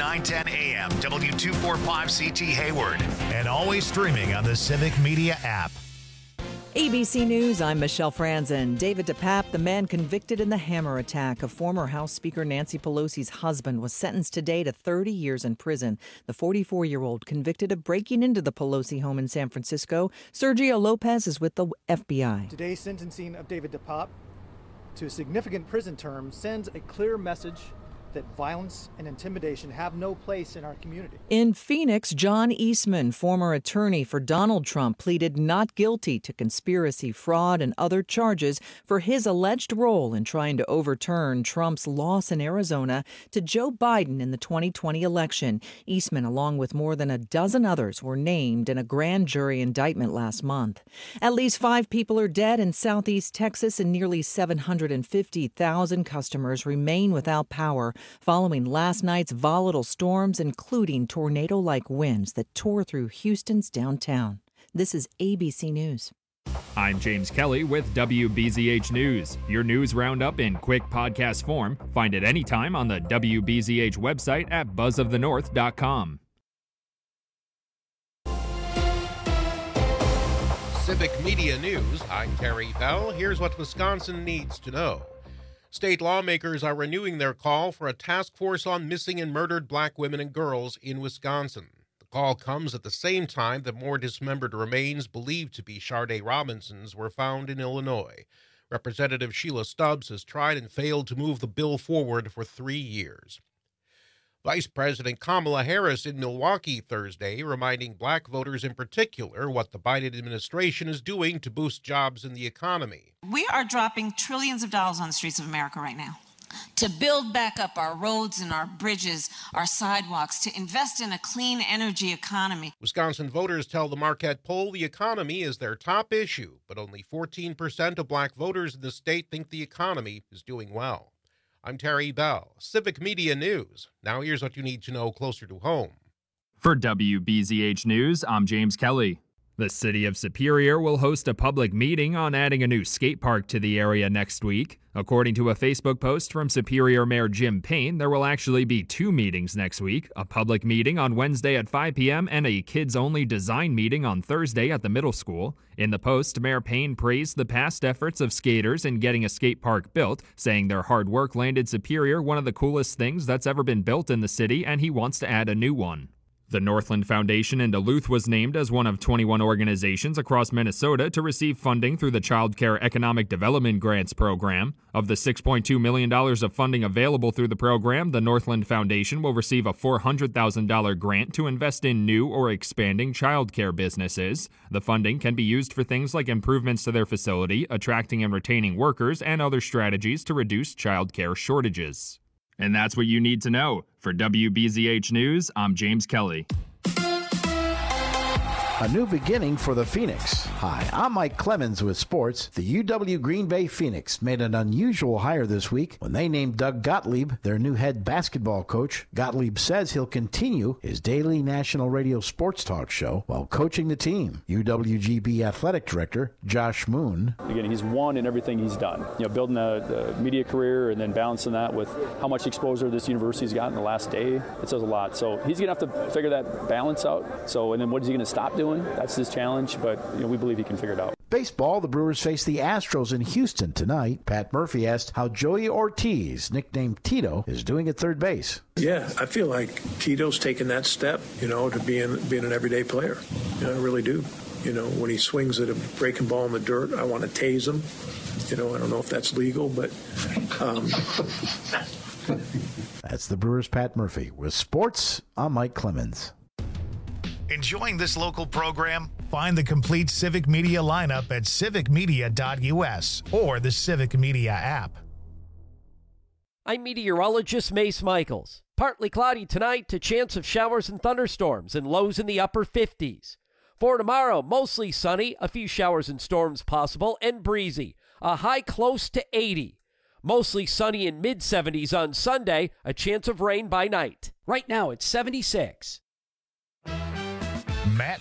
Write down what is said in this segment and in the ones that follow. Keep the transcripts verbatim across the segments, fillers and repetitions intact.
nine ten A M, W two forty-five C T Hayward, and always streaming on the Civic Media app. A B C News, I'm Michelle Franzen. David DePape, the man convicted in the hammer attack of former House Speaker Nancy Pelosi's husband, was sentenced today to thirty years in prison. The forty-four-year-old convicted of breaking into the Pelosi home in San Francisco. Sergio Lopez is with the F B I. Today's sentencing of David DePape to a significant prison term sends a clear message that violence and intimidation have no place in our community. In Phoenix, John Eastman, former attorney for Donald Trump, pleaded not guilty to conspiracy, fraud, and other charges for his alleged role in trying to overturn Trump's loss in Arizona to Joe Biden in the twenty twenty election. Eastman, along with more than a dozen others, were named in a grand jury indictment last month. At least five people are dead in southeast Texas, and nearly seven hundred fifty thousand customers remain without power following last night's volatile storms, including tornado-like winds that tore through Houston's downtown. This is A B C News. I'm James Kelly with W B Z H News. Your news roundup in quick podcast form. Find it anytime on the W B Z H website at buzz of the north dot com. Civic Media News, I'm Terry Bell. Here's what Wisconsin needs to know. State lawmakers are renewing their call for a task force on missing and murdered black women and girls in Wisconsin. The call comes at the same time that more dismembered remains believed to be Sharday Robinson's were found in Illinois. Representative Sheila Stubbs has tried and failed to move the bill forward for three years. Vice President Kamala Harris in Milwaukee Thursday, reminding black voters in particular what the Biden administration is doing to boost jobs in the economy. We are dropping trillions of dollars on the streets of America right now to build back up our roads and our bridges, our sidewalks, to invest in a clean energy economy. Wisconsin voters tell the Marquette poll the economy is their top issue, but only fourteen percent of black voters in the state think the economy is doing well. I'm Terry Bell, Civic Media News. Now here's what you need to know closer to home. For W B Z H News, I'm James Kelly. The city of Superior will host a public meeting on adding a new skate park to the area next week. According to a Facebook post from Superior Mayor Jim Payne, there will actually be two meetings next week, a public meeting on Wednesday at five p.m. and a kids-only design meeting on Thursday at the middle school. In the post, Mayor Payne praised the past efforts of skaters in getting a skate park built, saying their hard work landed Superior one of the coolest things that's ever been built in the city, and he wants to add a new one. The Northland Foundation in Duluth was named as one of twenty-one organizations across Minnesota to receive funding through the Child Care Economic Development Grants Program. Of the six point two million dollars of funding available through the program, the Northland Foundation will receive a four hundred thousand dollars grant to invest in new or expanding child care businesses. The funding can be used for things like improvements to their facility, attracting and retaining workers, and other strategies to reduce child care shortages. And that's what you need to know. For W B Z H News, I'm James Kelly. A new beginning for the Phoenix. Hi, I'm Mike Clemens with sports. The U W Green Bay Phoenix made an unusual hire this week when they named Doug Gottlieb their new head basketball coach. Gottlieb says he'll continue his daily national radio sports talk show while coaching the team. U W G B athletic director Josh Moon. Again, he's won in everything he's done. You know, building a, a media career and then balancing that with how much exposure this university's got in the last day. It says a lot. So he's going to have to figure that balance out. So, and then what is he going to stop doing? That's his challenge, but you know, we believe he can figure it out. Baseball, the Brewers face the Astros in Houston tonight. Pat Murphy asked how Joey Ortiz, nicknamed Tito, is doing at third base. Yeah, I feel like Tito's taken that step, you know, to being being an everyday player. You know, I really do. You know, when he swings at a breaking ball in the dirt, I want to tase him. You know, I don't know if that's legal, but... Um... That's the Brewers' Pat Murphy. With sports, I'm Mike Clemens. Enjoying this local program? Find the complete Civic Media lineup at civic media dot u s or the Civic Media app. I'm meteorologist Mace Michaels. Partly cloudy tonight to chance of showers and thunderstorms and lows in the upper fifties. For tomorrow, mostly sunny, a few showers and storms possible, and breezy. A high close to eighty. Mostly sunny in mid seventies on Sunday, a chance of rain by night. Right now it's seventy-six. Matt Mayer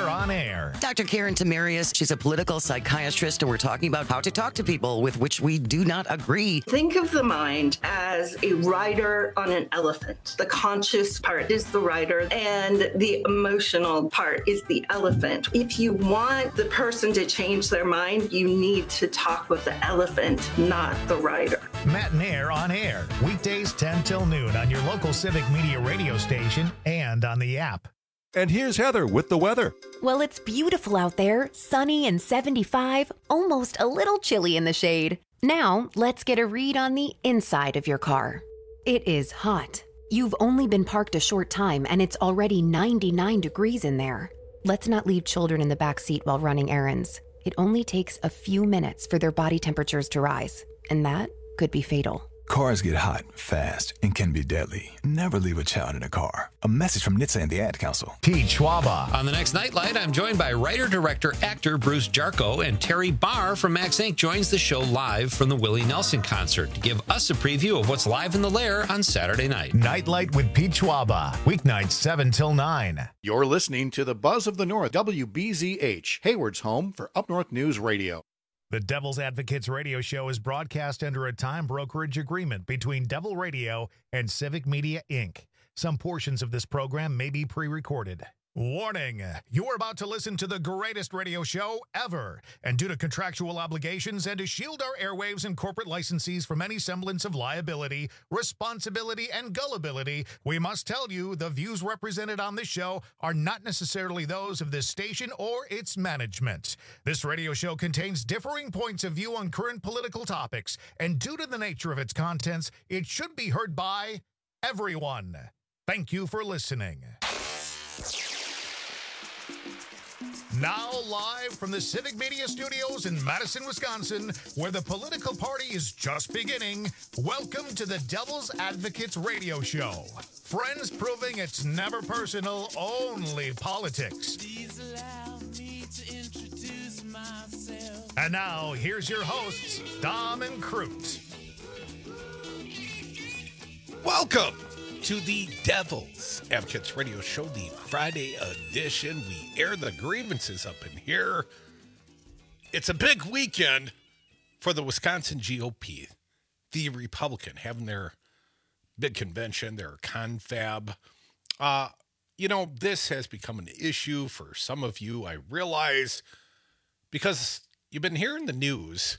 Nair on Air. Doctor Karen Tamarius, she's a political psychiatrist, and we're talking about how to talk to people with which we do not agree. Think of the mind as a rider on an elephant. The conscious part is the rider, and the emotional part is the elephant. If you want the person to change their mind, you need to talk with the elephant, not the rider. Matt Nair on Air, weekdays ten till noon on your local Civic Media radio station and on the app. And here's Heather with the weather. Well, it's beautiful out there, sunny and seventy-five, almost a little chilly in the shade. Now, let's get a read on the inside of your car. It is hot. You've only been parked a short time and it's already ninety-nine degrees in there. Let's not leave children in the back seat while running errands. It only takes a few minutes for their body temperatures to rise, and that could be fatal. Cars get hot, fast, and can be deadly. Never leave a child in a car. A message from N H T S A and the Ad Council. Pete Schwaba. On the next Nightlight, I'm joined by writer, director, actor Bruce Jarko, and Terry Barr from Max Incorporated joins the show live from the Willie Nelson concert to give us a preview of what's live in the Lair on Saturday night. Nightlight with Pete Schwaba, weeknights seven till nine. You're listening to the Buzz of the North, W B Z H, Hayward's home for Up North News Radio. The Devil's Advocates radio show is broadcast under a time brokerage agreement between Devil Radio and Civic Media, Incorporated. Some portions of this program may be pre-recorded. Warning, you are about to listen to the greatest radio show ever. And due to contractual obligations and to shield our airwaves and corporate licensees from any semblance of liability, responsibility, and gullibility, we must tell you the views represented on this show are not necessarily those of this station or its management. This radio show contains differing points of view on current political topics, and due to the nature of its contents, it should be heard by everyone. Thank you for listening. Now live from the Civic Media Studios in Madison, Wisconsin, where the political party is just beginning, welcome to the Devil's Advocates radio show. Friends proving it's never personal, only politics. Please allow me to introduce myself. And now, here's your hosts, Dom and Crute. Welcome to the Devil's Advocates radio show, the Friday edition. We air the grievances up in here. It's a big weekend for the Wisconsin G O P. The Republican having their big convention, their confab. Uh, you know, this has become an issue for some of you, I realize, because you've been hearing the news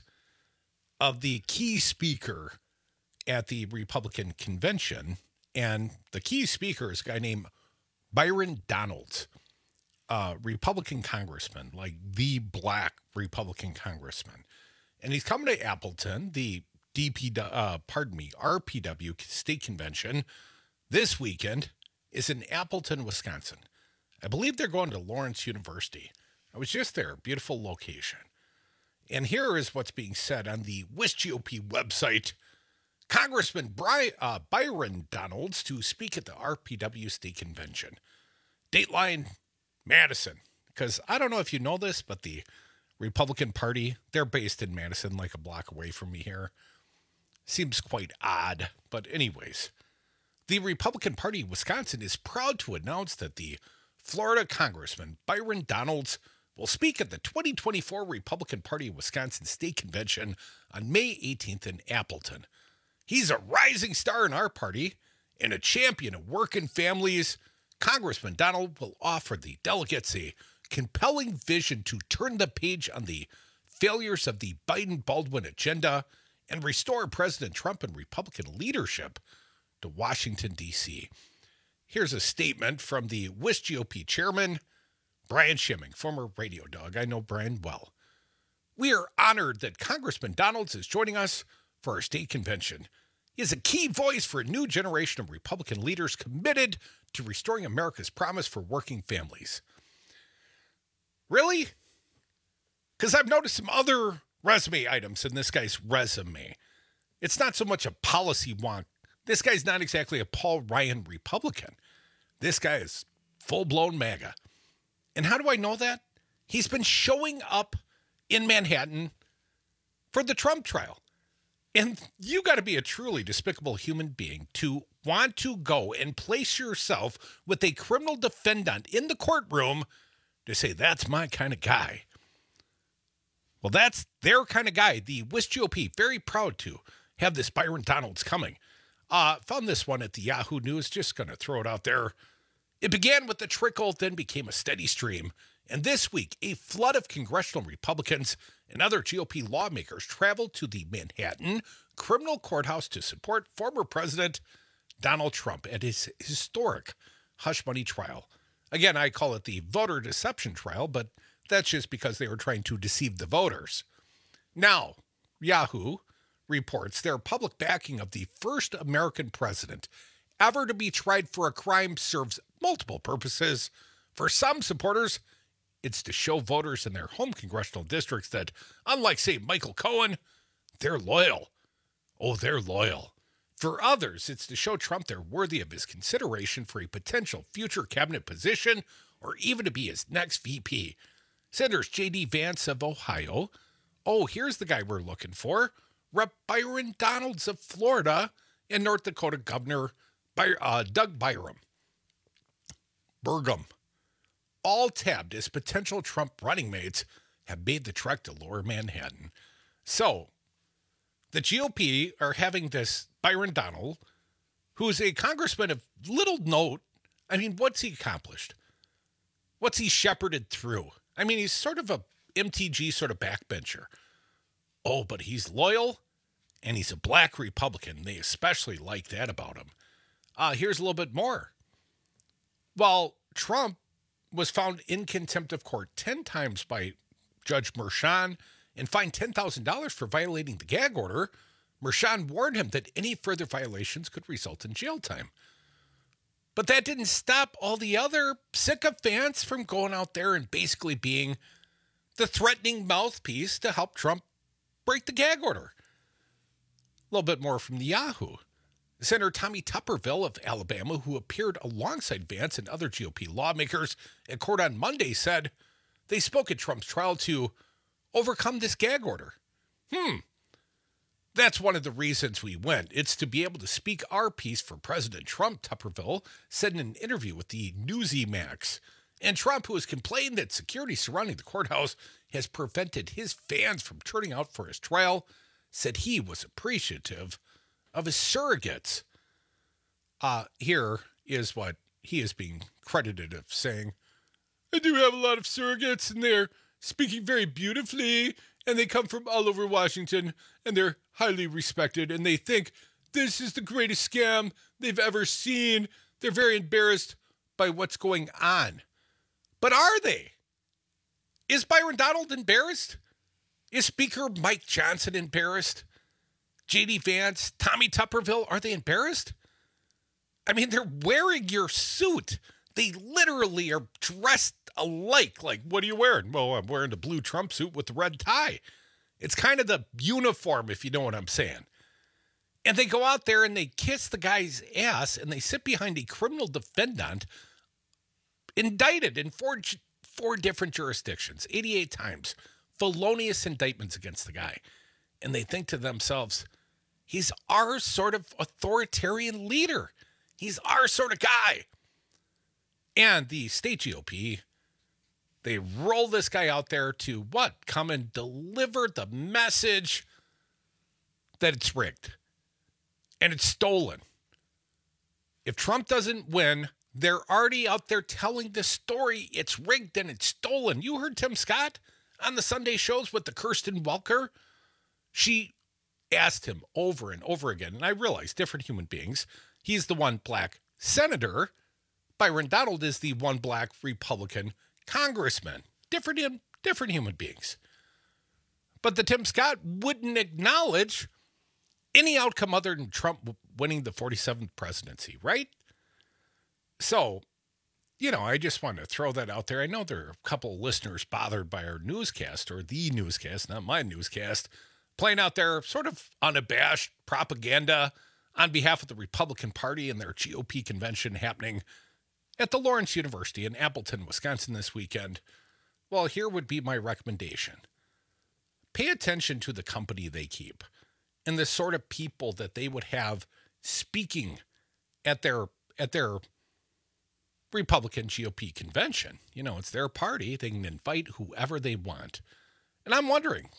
of the key speaker at the Republican convention. And the key speaker is a guy named Byron Donalds, uh, Republican congressman, like the black Republican congressman. And he's coming to Appleton, the D P, uh, pardon me, R P W state convention this weekend is in Appleton, Wisconsin. I believe they're going to Lawrence University. I was just there, beautiful location. And here is what's being said on the W I S G O P website. Congressman Bry, uh, Byron Donalds to speak at the R P W State Convention. Dateline, Madison. Because I don't know if you know this, but the Republican Party, they're based in Madison, like a block away from me here. Seems quite odd. But anyways, the Republican Party of Wisconsin is proud to announce that the Florida Congressman Byron Donalds will speak at the twenty twenty-four Republican Party of Wisconsin State Convention on May eighteenth in Appleton. He's a rising star in our party and a champion of working families. Congressman Donald will offer the delegates a compelling vision to turn the page on the failures of the Biden-Baldwin agenda and restore President Trump and Republican leadership to Washington, D C. Here's a statement from the W I S G O P chairman, Brian Schimming, former radio dog. I know Brian well. We are honored that Congressman Donalds is joining us for our state convention. He is a key voice for a new generation of Republican leaders committed to restoring America's promise for working families. Really? Because I've noticed some other resume items in this guy's resume. It's not so much a policy wonk. This guy's not exactly a Paul Ryan Republican. This guy is full-blown MAGA. And how do I know that? He's been showing up in Manhattan for the Trump trial. And you got to be a truly despicable human being to want to go and place yourself with a criminal defendant in the courtroom to say, that's my kind of guy. Well, that's their kind of guy. The W I S G O P, very proud to have this Byron Donalds coming. Uh, found this one at the Yahoo News, just going to throw it out there. It began with a trickle, then became a steady stream. And this week, a flood of congressional Republicans and other G O P lawmakers traveled to the Manhattan criminal courthouse to support former President Donald Trump at his historic hush money trial. Again, I call it the voter deception trial, but that's just because they were trying to deceive the voters. Now, Yahoo reports their public backing of the first American president ever to be tried for a crime serves multiple purposes. For some supporters, it's to show voters in their home congressional districts that, unlike, say, Michael Cohen, they're loyal. Oh, they're loyal. For others, it's to show Trump they're worthy of his consideration for a potential future cabinet position or even to be his next V P. Senators J D Vance of Ohio. Oh, here's the guy we're looking for. Representative Byron Donalds of Florida, and North Dakota Governor By, uh, Doug Byram. Burgum. All tabbed as potential Trump running mates have made the trek to Lower Manhattan. So, the G O P are having this Byron Donald, who's a congressman of little note. I mean, what's he accomplished? What's he shepherded through? I mean, he's sort of a M T G sort of backbencher. Oh, but he's loyal, and he's a black Republican. They especially like that about him. Uh, here's a little bit more. While Trump was found in contempt of court ten times by Judge Merchan and fined ten thousand dollars for violating the gag order, Merchan warned him that any further violations could result in jail time. But that didn't stop all the other sycophants from going out there and basically being the threatening mouthpiece to help Trump break the gag order. A little bit more from the Yahoo. Senator Tommy Tuberville of Alabama, who appeared alongside Vance and other G O P lawmakers at court on Monday, said they spoke at Trump's trial to overcome this gag order. Hmm. That's one of the reasons we went. It's to be able to speak our piece for President Trump, Tuberville said in an interview with the Newsy-Max. And Trump, who has complained that security surrounding the courthouse has prevented his fans from turning out for his trial, said he was appreciative of his surrogates. Uh, here is what he is being credited of saying. I do have a lot of surrogates, and they're speaking very beautifully, and they come from all over Washington, and they're highly respected, and they think this is the greatest scam they've ever seen. They're very embarrassed by what's going on. But are they? Is Byron Donald embarrassed? Is Speaker Mike Johnson embarrassed? J D Vance, Tommy Tuberville, are they embarrassed? I mean, they're wearing your suit. They literally are dressed alike. Like, what are you wearing? Well, I'm wearing the blue Trump suit with the red tie. It's kind of the uniform, if you know what I'm saying. And they go out there and they kiss the guy's ass and they sit behind a criminal defendant indicted in four, four different jurisdictions, eighty-eight times. Felonious indictments against the guy. And they think to themselves, he's our sort of authoritarian leader. He's our sort of guy. And the state G O P, they roll this guy out there to what? Come and deliver the message that it's rigged. And it's stolen. If Trump doesn't win, they're already out there telling the story. It's rigged and it's stolen. You heard Tim Scott on the Sunday shows with the Kirsten Welker. She asked him over and over again, and I realize different human beings. He's the one black senator. Byron Donald is the one black Republican congressman. Different, different human beings. But the Tim Scott wouldn't acknowledge any outcome other than Trump winning the forty-seventh presidency, right? So, you know, I just want to throw that out there. I know there are a couple of listeners bothered by our newscast, or the newscast, not my newscast, playing out their sort of unabashed propaganda on behalf of the Republican Party and their G O P convention happening at the Lawrence University in Appleton, Wisconsin this weekend. Well, here would be my recommendation. Pay attention to the company they keep and the sort of people that they would have speaking at their at their Republican G O P convention. You know, it's their party. They can invite whoever they want. And I'm wondering,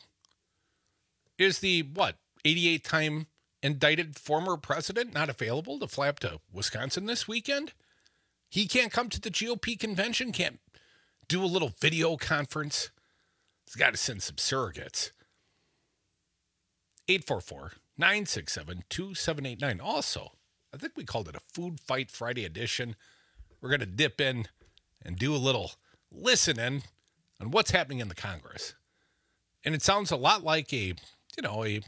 is the, what, eighty-eighth time indicted former president not available to fly up to Wisconsin this weekend? He can't come to the G O P convention, can't do a little video conference. He's got to send some surrogates. eight four four, nine six seven, two seven eight nine. Also, I think we called it a Food Fight Friday edition. We're going to dip in and do a little listening on what's happening in the Congress. And it sounds a lot like a, you know, a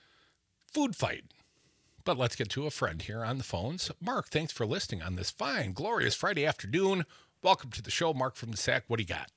food fight. But let's get to a friend here on the phones. Mark, thanks for listening on this fine, glorious Friday afternoon. Welcome to the show, Mark from the S A C. What do you got?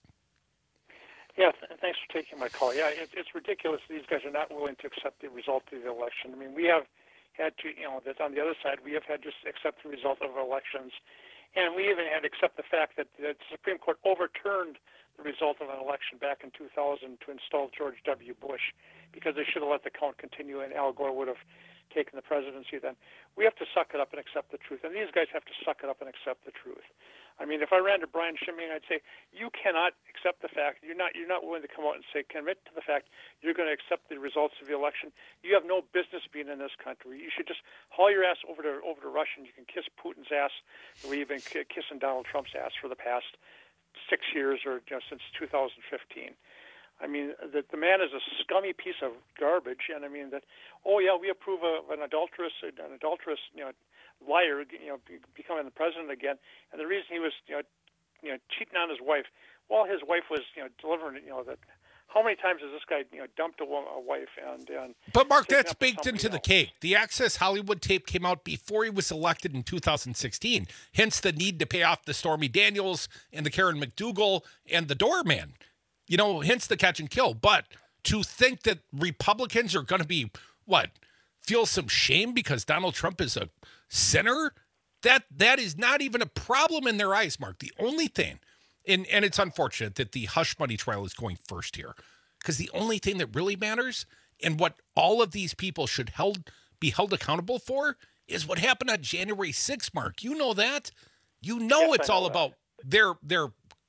Yeah, th- thanks for taking my call. Yeah, it, it's ridiculous these guys are not willing to accept the result of the election. I mean, we have had to, you know, that's on the other side, we have had to accept the result of elections. And we even had to accept the fact that the Supreme Court overturned the result of an election back in two thousand to install George W. Bush because they should have let the count continue and Al Gore would have taken the presidency then. We have to suck it up and accept the truth. And these guys have to suck it up and accept the truth. I mean, if I ran to Brian Schimming, I'd say, you cannot accept the fact, you're not you're not willing to come out and say, commit to the fact you're going to accept the results of the election. You have no business being in this country. You should just haul your ass over to over to Russia and you can kiss Putin's ass the way you've been kissing Donald Trump's ass for the past six years or you know, since two thousand fifteen. I mean, the, the man is a scummy piece of garbage, and I mean that. Oh yeah, we approve of an adulterous, an adulterous, you know, liar, you know, becoming the president again. And the reason he was, you know, you know, cheating on his wife, while his wife was, you know, delivering, you know, that. How many times has this guy, you know, dumped a, a wife and? and but Mark, that's baked into else. the cake. The Access Hollywood tape came out before he was elected in two thousand sixteen. Hence the need to pay off the Stormy Daniels and the Karen McDougal and the Doorman. You know, hence the catch and kill. But to think that Republicans are going to be, what, feel some shame because Donald Trump is a sinner, that that is not even a problem in their eyes, Mark. The only thing, and, and it's unfortunate that the hush money trial is going first here, because the only thing that really matters and what all of these people should held be held accountable for is what happened on January sixth, Mark. You know that. You know yes, it's know all that. about their their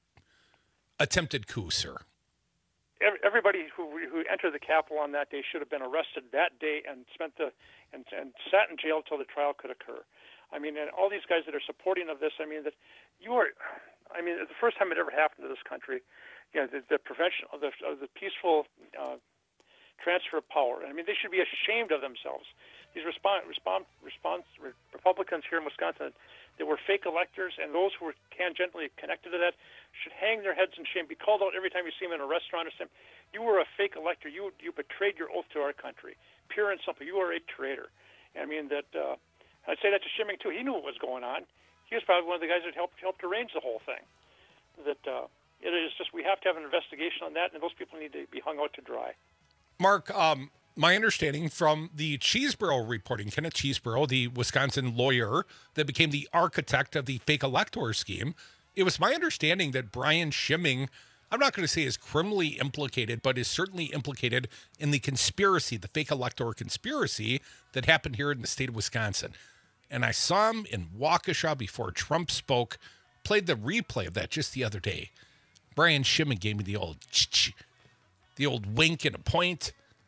attempted coup, sir. Everybody who who entered the Capitol on that day should have been arrested that day and spent the and, and sat in jail till the trial could occur. I mean, and all these guys that are supporting of this, I mean, that you are, I mean, the first time it ever happened to this country, you know, the, the prevention of the of the peaceful uh, transfer of power. I mean, they should be ashamed of themselves. These response response response Republicans here in Wisconsin, they were fake electors, and those who were tangentially connected to that should hang their heads in shame, be called out every time you see them in a restaurant or something. You were a fake elector. You you betrayed your oath to our country. Pure and simple. You are a traitor. I mean, that. Uh, I'd say that to Schimming, too. He knew what was going on. He was probably one of the guys that helped helped arrange the whole thing. That uh, it is just, we have to have an investigation on that, and those people need to be hung out to dry. Mark, um, my understanding from the Cheeseborough reporting, Kenneth Cheeseborough, the Wisconsin lawyer that became the architect of the fake elector scheme, it was my understanding that Brian Schimming, I'm not going to say is criminally implicated, but is certainly implicated in the conspiracy, the fake elector conspiracy that happened here in the state of Wisconsin. And I saw him in Waukesha before Trump spoke, played the replay of that just the other day. Brian Schimming gave me the old ch-ch, the old wink and a point.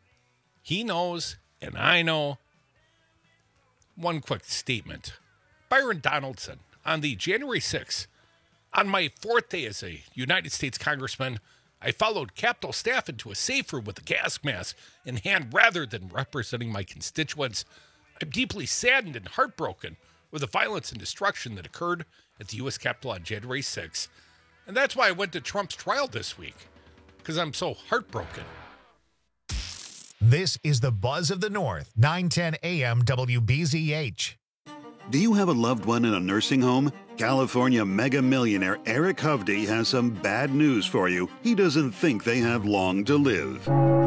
He knows, and I know. One quick statement. Byron Donaldson, on the January sixth, on my fourth day as a United States Congressman, I followed Capitol staff into a safe room with a gas mask in hand rather than representing my constituents. I'm deeply saddened and heartbroken with the violence and destruction that occurred at the U S Capitol on January sixth. And that's why I went to Trump's trial this week, because I'm so heartbroken. This is the Buzz of the North, nine ten A M W B Z H. Do you have a loved one in a nursing home? California mega millionaire Eric Hovde has some bad news for you. He doesn't think they have long to live.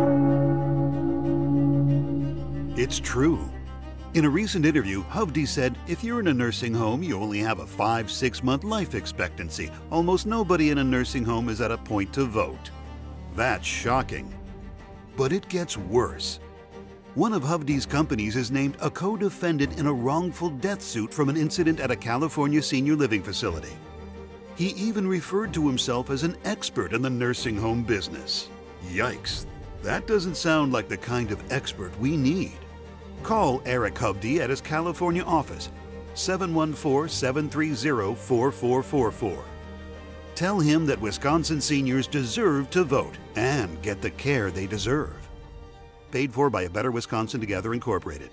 It's true. In a recent interview, Hovde said, if you're in a nursing home, you only have a five, six month life expectancy. Almost nobody in a nursing home is at a point to vote. That's shocking. But it gets worse. One of Hovde's companies is named a co-defendant in a wrongful death suit from an incident at a California senior living facility. He even referred to himself as an expert in the nursing home business. Yikes, that doesn't sound like the kind of expert we need. Call Eric Hovde at his California office, seven one four, seven three zero, four four four four. Tell him that Wisconsin seniors deserve to vote and get the care they deserve. Paid for by A Better Wisconsin Together Incorporated.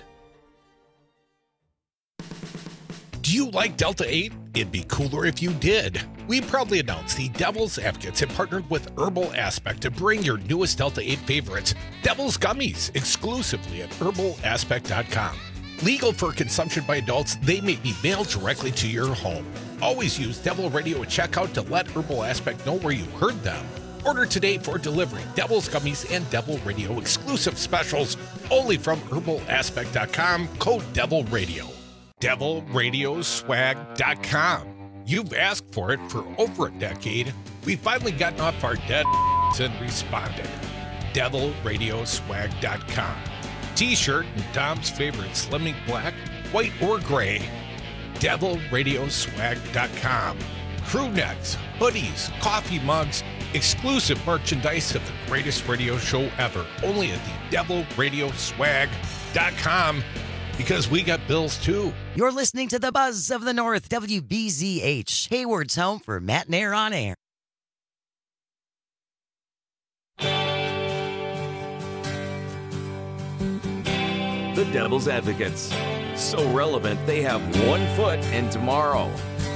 Do you like Delta eight? It'd be cooler if you did. We proudly announce the Devil's Advocates have partnered with Herbal Aspect to bring your newest Delta eight favorites, Devil's Gummies, exclusively at herbal aspect dot com. Legal for consumption by adults, they may be mailed directly to your home. Always use Devil Radio at checkout to let Herbal Aspect know where you heard them. Order today for delivery. Devil's Gummies and Devil Radio exclusive specials only from herbal aspect dot com, code Devil Radio. devil radio swag dot com. You've asked for it for over a decade. We've finally gotten off our dead and responded. devil radio swag dot com. T-shirt and Tom's favorite slimming black, white, or gray. devil radio swag dot com. Crew necks, hoodies, coffee mugs, exclusive merchandise of the greatest radio show ever. Only at the devil radio swag dot com. Because we got bills too. You're listening to the Buzz of the North, W B Z H, Hayward's home for Matt and Air on Air. The Devil's Advocates. So relevant, they have one foot in tomorrow.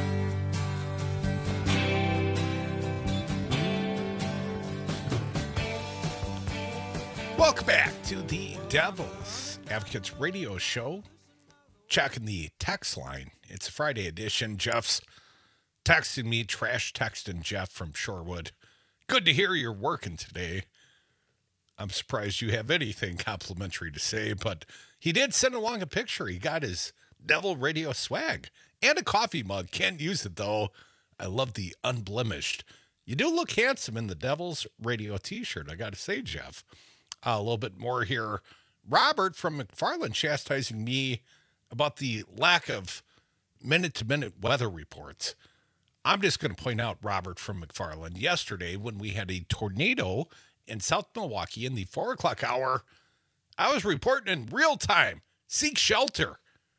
Welcome back to the Devil's Advocates radio show. Checking the text line. It's a Friday edition. Jeff's texting me, trash texting Jeff from Shorewood. Good to hear you're working today. I'm surprised you have anything complimentary to say, but he did send along a picture. He got his Devil Radio swag and a coffee mug. Can't use it, though. I love the unblemished. You do look handsome in the Devil's Radio t-shirt, I got to say, Jeff. Uh, a little bit more here. Robert from McFarland chastising me about the lack of minute-to-minute weather reports. I'm just going to point out, Robert from McFarland, yesterday when we had a tornado in South Milwaukee in the four o'clock hour, I was reporting in real time, seek shelter.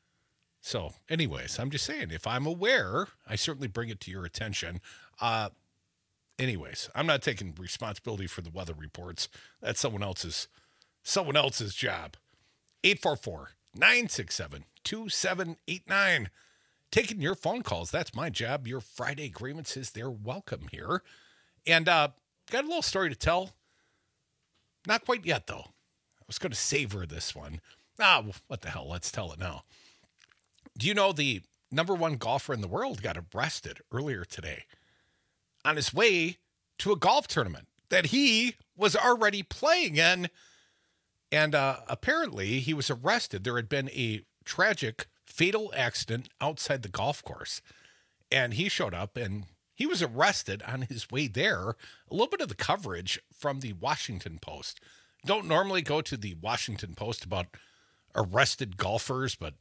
So anyways, I'm just saying, if I'm aware, I certainly bring it to your attention. Uh, anyways, I'm not taking responsibility for the weather reports. That's someone else's someone else's job. eight four four, nine six seven, two seven eight nine. Taking your phone calls. That's my job. Your Friday grievances, they're welcome here. And uh, got a little story to tell. Not quite yet, though. I was going to savor this one. Ah, what the hell? Let's tell it now. Do you know the number one golfer in the world got arrested earlier today on his way to a golf tournament that he was already playing in? And uh, apparently he was arrested. There had been a tragic, fatal accident outside the golf course. And he showed up and he was arrested on his way there. A little bit of the coverage from the Washington Post. Don't normally go to the Washington Post about arrested golfers, but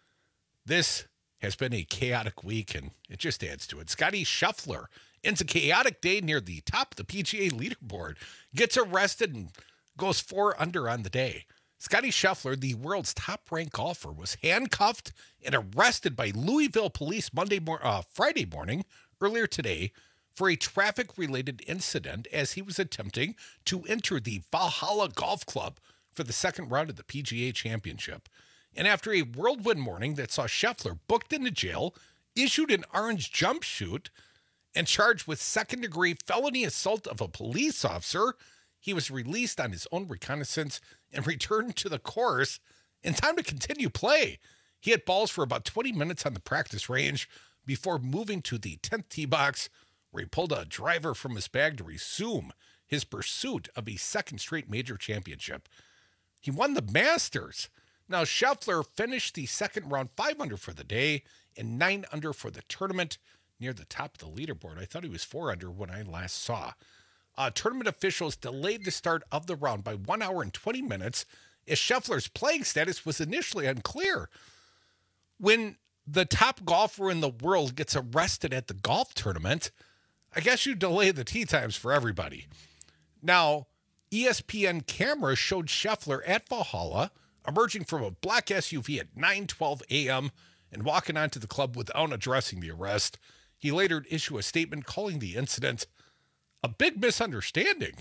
this has been a chaotic week and it just adds to it. Scotty Scheffler ends a chaotic day near the top of the P G A leaderboard, gets arrested and goes four under on the day. Scotty Scheffler, the world's top-ranked golfer, was handcuffed and arrested by Louisville police Monday mor- uh, Friday morning, earlier today, for a traffic-related incident as he was attempting to enter the Valhalla Golf Club for the second round of the P G A Championship. And after a whirlwind morning that saw Scheffler booked into jail, issued an orange jumpsuit, and charged with second-degree felony assault of a police officer, he was released on his own reconnaissance and returned to the course in time to continue play. He hit balls for about twenty minutes on the practice range before moving to the tenth tee box, where he pulled a driver from his bag to resume his pursuit of a second straight major championship. He won the Masters. Now, Scheffler finished the second round five under for the day and nine under for the tournament, near the top of the leaderboard. I thought he was four under when I last saw. Uh, tournament officials delayed the start of the round by one hour and twenty minutes as Scheffler's playing status was initially unclear. When the top golfer in the world gets arrested at the golf tournament, I guess you delay the tee times for everybody. Now, E S P N cameras showed Scheffler at Valhalla emerging from a black S U V at nine twelve a.m. and walking onto the club without addressing the arrest. He later issued a statement calling the incident a big misunderstanding.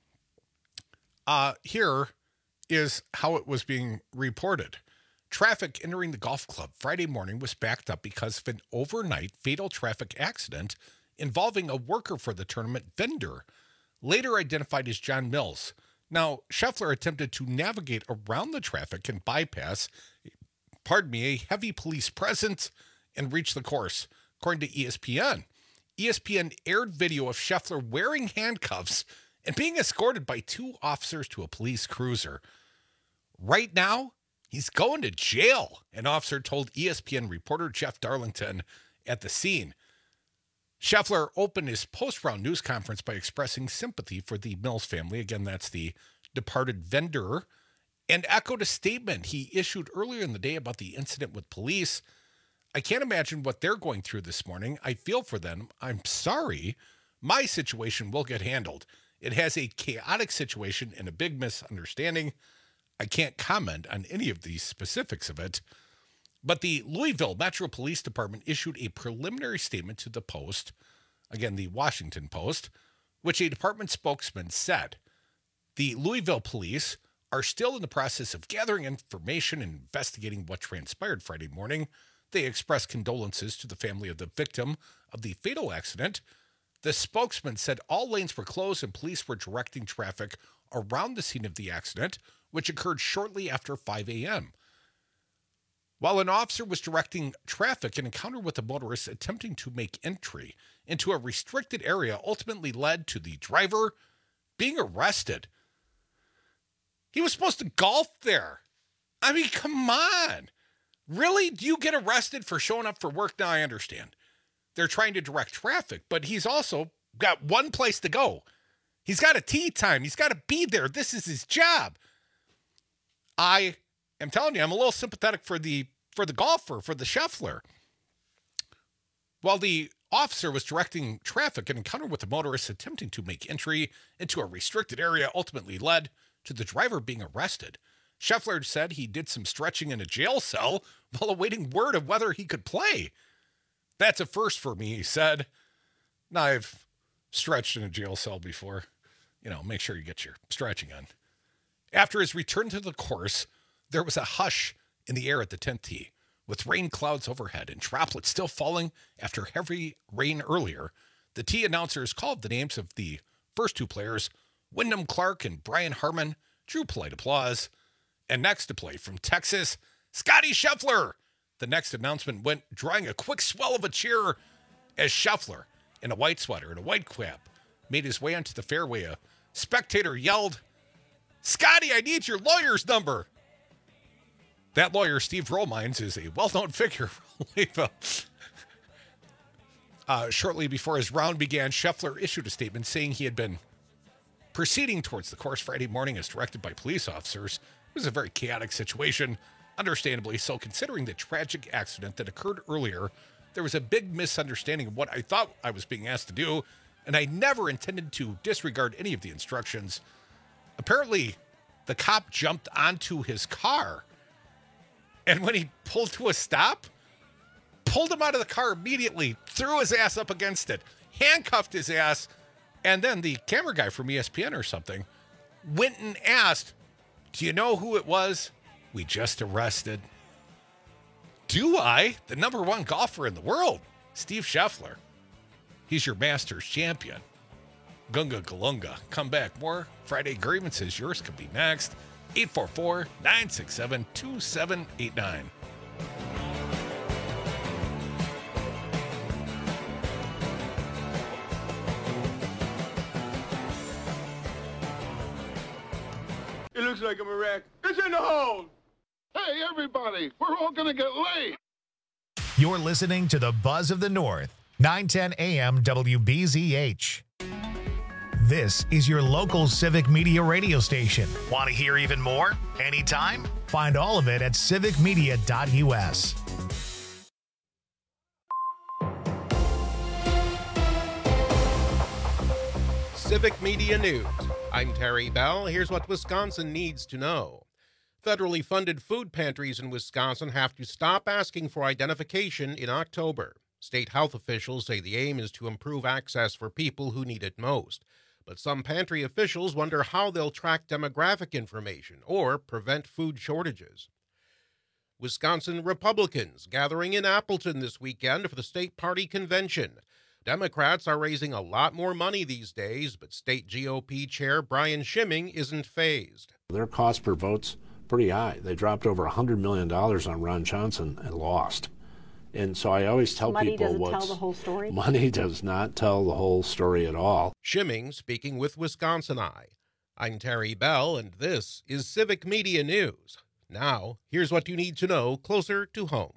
Uh, here is how it was being reported. Traffic entering the golf club Friday morning was backed up because of an overnight fatal traffic accident involving a worker for the tournament vendor, later identified as John Mills. Now, Scheffler attempted to navigate around the traffic and bypass, pardon me, a heavy police presence and reach the course, according to E S P N. E S P N aired video of Scheffler wearing handcuffs and being escorted by two officers to a police cruiser. Right now, he's going to jail, an officer told E S P N reporter Jeff Darlington at the scene. Scheffler opened his post-round news conference by expressing sympathy for the Mills family. Again, that's the departed vendor, and echoed a statement he issued earlier in the day about the incident with police. I can't imagine what they're going through this morning. I feel for them. I'm sorry. My situation will get handled. It has a chaotic situation and a big misunderstanding. I can't comment on any of the specifics of it. But the Louisville Metro Police Department issued a preliminary statement to the Post, again, the Washington Post, which a department spokesman said the Louisville police are still in the process of gathering information and investigating what transpired Friday morning. They expressed condolences to the family of the victim of the fatal accident. The spokesman said all lanes were closed and police were directing traffic around the scene of the accident, which occurred shortly after five a.m. While an officer was directing traffic, an encounter with a motorist attempting to make entry into a restricted area ultimately led to the driver being arrested. He was supposed to golf there. I mean, come on. Really? Do you get arrested for showing up for work? Now I understand. They're trying to direct traffic, but he's also got one place to go. He's got a tee time. He's got to be there. This is his job. I am telling you, I'm a little sympathetic for the for the golfer, for the Scheffler. While the officer was directing traffic, an encounter with a motorist attempting to make entry into a restricted area ultimately led to the driver being arrested. Scheffler said he did some stretching in a jail cell while awaiting word of whether he could play. That's a first for me, he said. Now, I've stretched in a jail cell before. You know, make sure you get your stretching on. After his return to the course, there was a hush in the air at the tenth tee, with rain clouds overhead and droplets still falling after heavy rain earlier. The tee announcers called the names of the first two players, Wyndham Clark and Brian Harman, drew polite applause. And next to play from Texas, Scotty Scheffler. The next announcement went drawing a quick swell of a cheer as Scheffler, in a white sweater and a white cap, made his way onto the fairway. A spectator yelled, "Scotty, I need your lawyer's number." That lawyer, Steve Romines, is a well-known figure for Louisville. Uh, shortly before his round began, Scheffler issued a statement saying he had been proceeding towards the course Friday morning as directed by police officers. It was a very chaotic situation, understandably so, considering the tragic accident that occurred earlier. There was a big misunderstanding of what I thought I was being asked to do, and I never intended to disregard any of the instructions. Apparently, the cop jumped onto his car, and when he pulled to a stop, pulled him out of the car immediately, threw his ass up against it, handcuffed his ass, and then the camera guy from E S P N or something went and asked, "Do you know who it was we just arrested?" Do I? The number one golfer in the world, Steve Scheffler. He's your Masters champion. Gunga Galunga. Come back. More Friday grievances. Yours could be next. eight four four, nine six seven, two seven eight nine. It looks like I'm a wreck. It's in the hole. Hey, everybody, we're all going to get late. You're listening to the Buzz of the North, nine ten A M W B Z H. This is your local Civic Media radio station. Want to hear even more? Anytime? Find all of it at civic media dot U S. Civic Media News. I'm Terry Bell. Here's what Wisconsin needs to know. Federally funded food pantries in Wisconsin have to stop asking for identification in October. State health officials say the aim is to improve access for people who need it most. But some pantry officials wonder how they'll track demographic information or prevent food shortages. Wisconsin Republicans gathering in Appleton this weekend for the state party convention. Democrats are raising a lot more money these days, but state G O P chair Brian Schimming isn't fazed. Their cost per vote's pretty high. They dropped over one hundred million dollars on Ron Johnson and lost. And so I always tell money people doesn't what's, tell the whole story. Money does not tell the whole story at all. Schimming speaking with Wisconsin Eye. I'm Terry Bell, and this is Civic Media News. Now, here's what you need to know closer to home.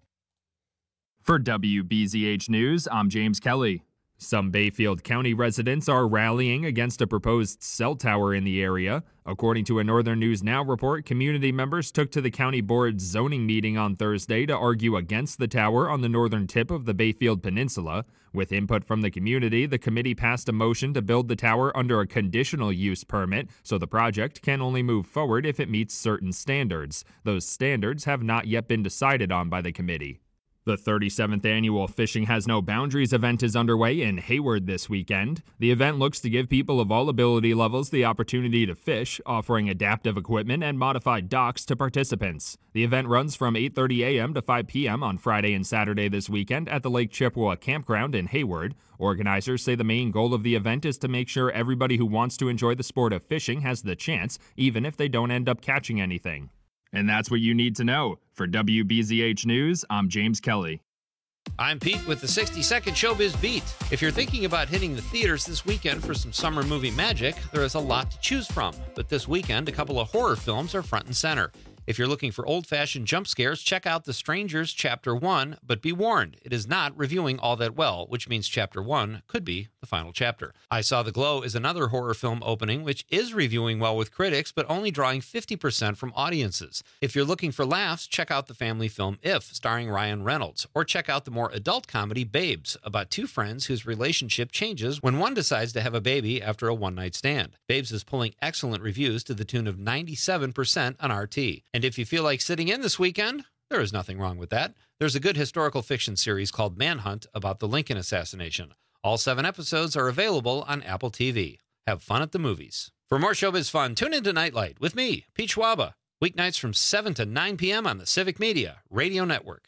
For W B Z H News, I'm James Kelly. Some Bayfield County residents are rallying against a proposed cell tower in the area. According to a Northern News Now report, community members took to the county board's zoning meeting on Thursday to argue against the tower on the northern tip of the Bayfield Peninsula. With input from the community, the committee passed a motion to build the tower under a conditional use permit, so the project can only move forward if it meets certain standards. Those standards have not yet been decided on by the committee. The thirty-seventh annual Fishing Has No Boundaries event is underway in Hayward this weekend. The event looks to give people of all ability levels the opportunity to fish, offering adaptive equipment and modified docks to participants. The event runs from eight thirty a.m. to five p.m. on Friday and Saturday this weekend at the Lake Chippewa Campground in Hayward. Organizers say the main goal of the event is to make sure everybody who wants to enjoy the sport of fishing has the chance, even if they don't end up catching anything. And that's what you need to know. For W B Z H News, I'm James Kelly. I'm Pete with the sixty second Showbiz Beat. If you're thinking about hitting the theaters this weekend for some summer movie magic, there is a lot to choose from. But this weekend, a couple of horror films are front and center. If you're looking for old-fashioned jump scares, check out The Strangers Chapter one, but be warned, it is not reviewing all that well, which means Chapter one could be the final chapter. I Saw the Glow is another horror film opening, which is reviewing well with critics, but only drawing fifty percent from audiences. If you're looking for laughs, check out the family film If, starring Ryan Reynolds, or check out the more adult comedy Babes, about two friends whose relationship changes when one decides to have a baby after a one-night stand. Babes is pulling excellent reviews to the tune of ninety-seven percent on R T. And if you feel like sitting in this weekend, there is nothing wrong with that. There's a good historical fiction series called Manhunt about the Lincoln assassination. All seven episodes are available on Apple T V. Have fun at the movies. For more showbiz fun, tune into Nightlight with me, Pete Schwaba, weeknights from seven to nine p.m. on the Civic Media Radio Network.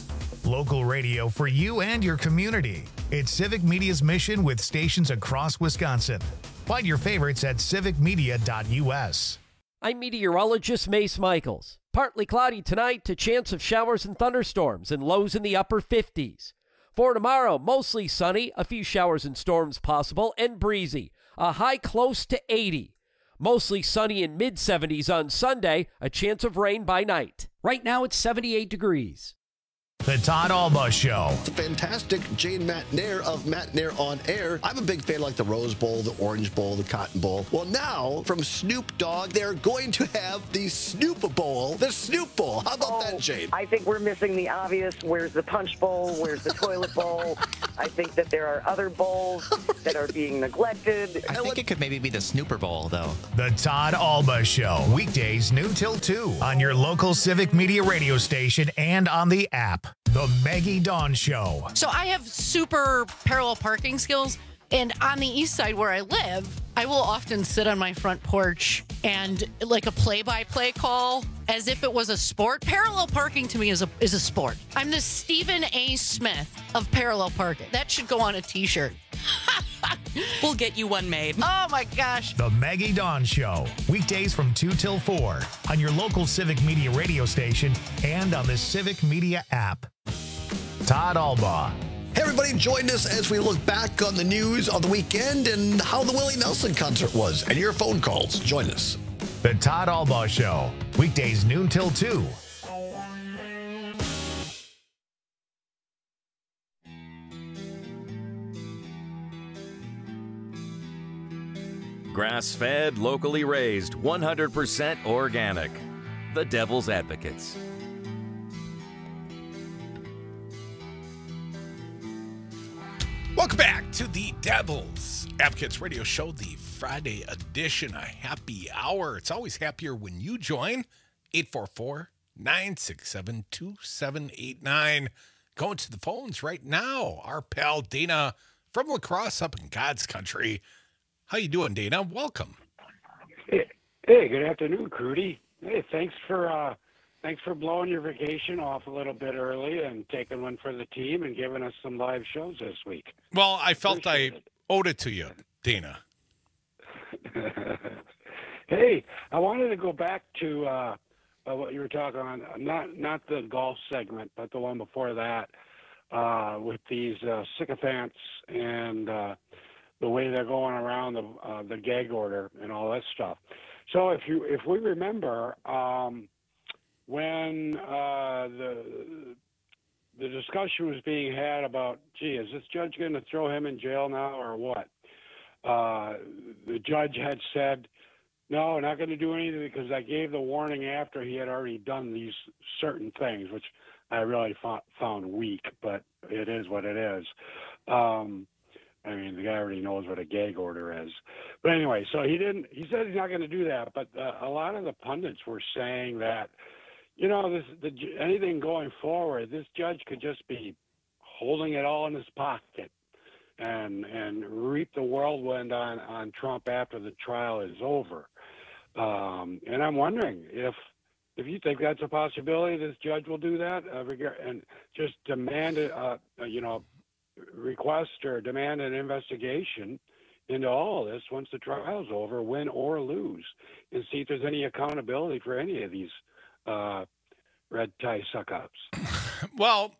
Local radio for you and your community. It's Civic Media's mission with stations across Wisconsin. Find your favorites at civic media dot u s. I'm meteorologist Mace Michaels. Partly cloudy tonight to chance of showers and thunderstorms and lows in the upper fifties. For tomorrow, mostly sunny, a few showers and storms possible, and breezy. A high close to eighty. Mostly sunny in mid seventies on Sunday, a chance of rain by night. Right now it's seventy-eight degrees. The Todd Alba Show. It's a fantastic Jane Matt Nair of Matt Nair on Air. I'm a big fan like the Rose Bowl, the Orange Bowl, the Cotton Bowl. Well, now from Snoop Dogg, they're going to have the Snoop Bowl, the Snoop Bowl. How about oh, that, Jane? I think we're missing the obvious. Where's the Punch Bowl? Where's the Toilet Bowl? I think that there are other bowls that are being neglected. I think it could maybe be the Snooper Bowl, though. The Todd Alba Show. Weekdays noon till two on your local Civic Media radio station and on the app. The Maggie Dawn Show. So I have super parallel parking skills, and on the east side where I live, I will often sit on my front porch and like a play-by-play call as if it was a sport. Parallel parking to me is a is a sport. I'm the Stephen A. Smith of parallel parking. That should go on a t-shirt. We'll get you one made. Oh my gosh. The Maggie Dawn Show. Weekdays from two till four on your local Civic Media radio station and on the Civic Media app. Todd Alba. Hey, everybody, join us as we look back on the news of the weekend and how the Willie Nelson concert was. And your phone calls. Join us. The Todd Alba Show. Weekdays noon till two. Grass-fed, locally raised, one hundred percent organic. The Devil's Advocates. Welcome back to the Devil's Advocates Radio Show, the Friday edition, a happy hour. It's always happier when you join. eight four four, nine six seven, two seven eight nine. Going to the phones right now. Our pal Dana from La Crosse up in God's country. How you doing, Dana? Welcome. Hey, hey good afternoon, Crudy. Hey, thanks for uh, thanks for blowing your vacation off a little bit early and taking one for the team and giving us some live shows this week. Well, I felt Appreciate I it. owed it to you, Dana. Hey, I wanted to go back to uh, uh, what you were talking on, not not the golf segment, but the one before that, uh, with these uh, sycophants and uh, the way they're going around the uh, the gag order and all that stuff. So if you if we remember, um, when uh, the the discussion was being had about, gee, is this judge going to throw him in jail now or what? Uh, the judge had said, no, not going to do anything because I gave the warning after he had already done these certain things, which I really fo- found weak, but it is what it is. Um, I mean, the guy already knows what a gag order is. But anyway, so he didn't, he said he's not going to do that, but uh, a lot of the pundits were saying that, you know, this the, anything going forward, this judge could just be holding it all in his pocket and and reap the whirlwind on, on Trump after the trial is over. Um, and I'm wondering if if you think that's a possibility, this judge will do that uh, and just demand a, uh, you know, request or demand an investigation into all of this once the trial's over, win or lose, and see if there's any accountability for any of these uh, red tie suck-ups. Well,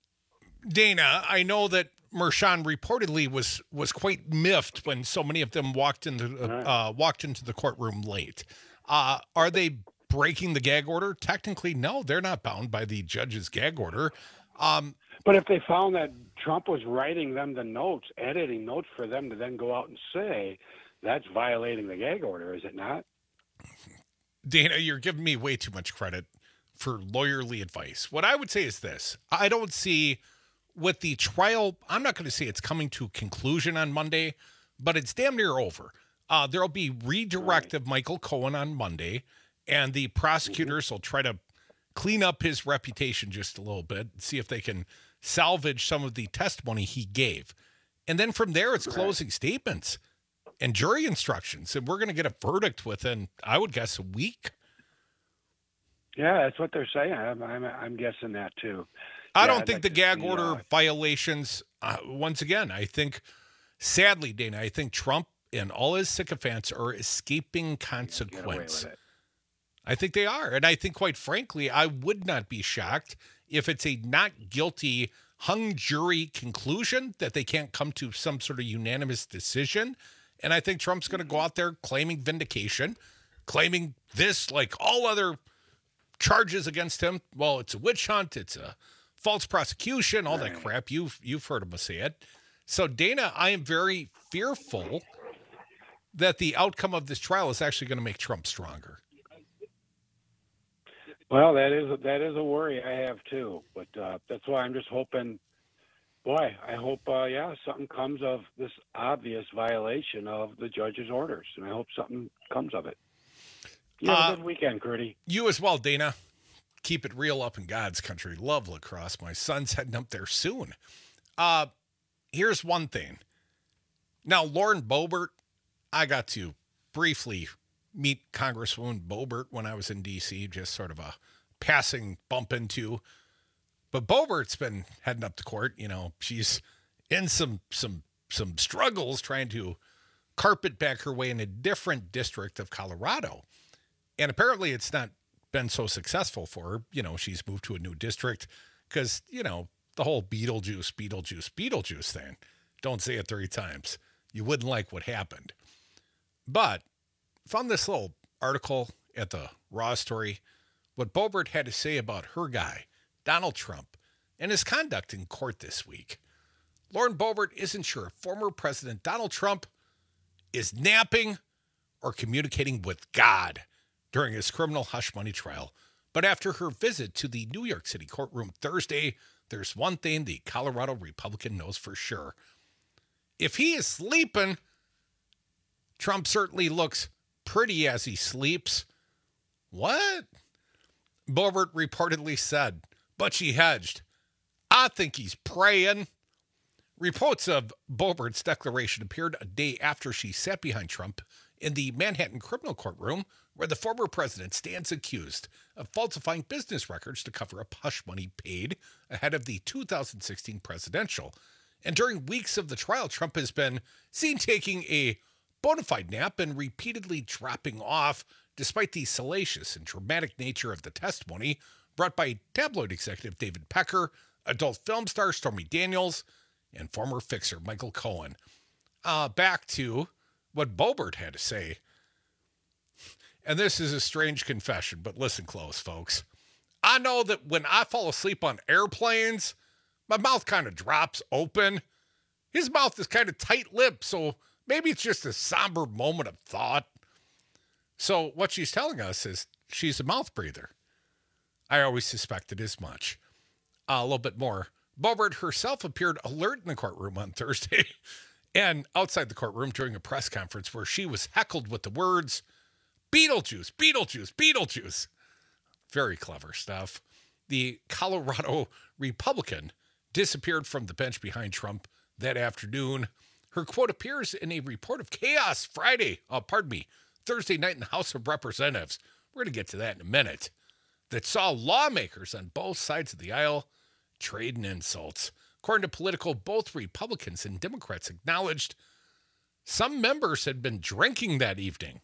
Dana, I know that Mershon reportedly was was quite miffed when so many of them walked into uh, walked into the courtroom late. Uh, are they breaking the gag order? Technically, no, they're not bound by the judge's gag order. Um, but if they found that Trump was writing them the notes, editing notes for them to then go out and say, that's violating the gag order, is it not? Dana, you're giving me way too much credit for lawyerly advice. What I would say is this. I don't see with the trial, I'm not going to say it's coming to a conclusion on Monday, but it's damn near over. Uh, there'll be redirect of Michael Cohen on Monday, and the prosecutors mm-hmm. will try to clean up his reputation just a little bit, see if they can salvage some of the testimony he gave. And then from there, it's closing right. statements and jury instructions. And we're going to get a verdict within, I would guess, a week. Yeah, that's what they're saying. I'm, I'm, I'm guessing that, too. I yeah, don't I'd think like the gag see, order uh, violations, uh, once again, I think, sadly, Dana, I think Trump and all his sycophants are escaping consequence. I think they are. And I think, quite frankly, I would not be shocked if it's a not guilty hung jury conclusion that they can't come to some sort of unanimous decision. And I think Trump's going to go out there claiming vindication, claiming this, like all other charges against him. Well, it's a witch hunt. It's a false prosecution, all that crap. You've, you've heard him say it. So, Dana, I am very fearful that the outcome of this trial is actually going to make Trump stronger. Well, that is that is a worry I have too, but uh, that's why I'm just hoping. Boy, I hope, uh, yeah, something comes of this obvious violation of the judge's orders, and I hope something comes of it. You have Uh, a good weekend, Curdy. You as well, Dana. Keep it real up in God's country. Love La Crosse. My son's heading up there soon. Uh, here's one thing. Now, Lauren Boebert, I got to briefly meet Congresswoman Boebert when I was in D C, just sort of a passing bump into. But Boebert's been heading up to court. You know, she's in some some some struggles trying to carpet back her way in a different district of Colorado. And apparently it's not been so successful for her. You know, she's moved to a new district because, you know, the whole Beetlejuice, Beetlejuice, Beetlejuice thing. Don't say it three times. You wouldn't like what happened. But found this little article at the Raw Story, what Boebert had to say about her guy, Donald Trump, and his conduct in court this week. Lauren Boebert isn't sure if former President Donald Trump is napping or communicating with God during his criminal hush money trial. But after her visit to the New York City courtroom Thursday, there's one thing the Colorado Republican knows for sure. if he is sleeping, Trump certainly looks pretty as he sleeps. What? Boebert reportedly said, but she hedged. I think he's praying. Reports of Boebert's declaration appeared a day after she sat behind Trump in the Manhattan criminal courtroom, where the former president stands accused of falsifying business records to cover up hush money paid ahead of the two thousand sixteen presidential. And during weeks of the trial, Trump has been seen taking a bona fide nap and repeatedly dropping off, despite the salacious and dramatic nature of the testimony brought by tabloid executive David Pecker, adult film star Stormy Daniels, and former fixer Michael Cohen. Uh, back to what Boebert had to say. And this is a strange confession, but listen close, folks. I know that when I fall asleep on airplanes, my mouth kind of drops open. His mouth is kind of tight-lipped, so maybe it's just a somber moment of thought. So what she's telling us is she's a mouth breather. I always suspected as much. Uh, a little bit more. Boebert herself appeared alert in the courtroom on Thursday and outside the courtroom during a press conference where she was heckled with the words, Beetlejuice, Beetlejuice, Beetlejuice. Very clever stuff. The Colorado Republican disappeared from the bench behind Trump that afternoon. Her quote appears in a report of chaos Friday, uh, pardon me, Thursday night in the House of Representatives. We're going to get to that in a minute. That saw lawmakers on both sides of the aisle trading insults. According to Politico, both Republicans and Democrats acknowledged some members had been drinking that evening.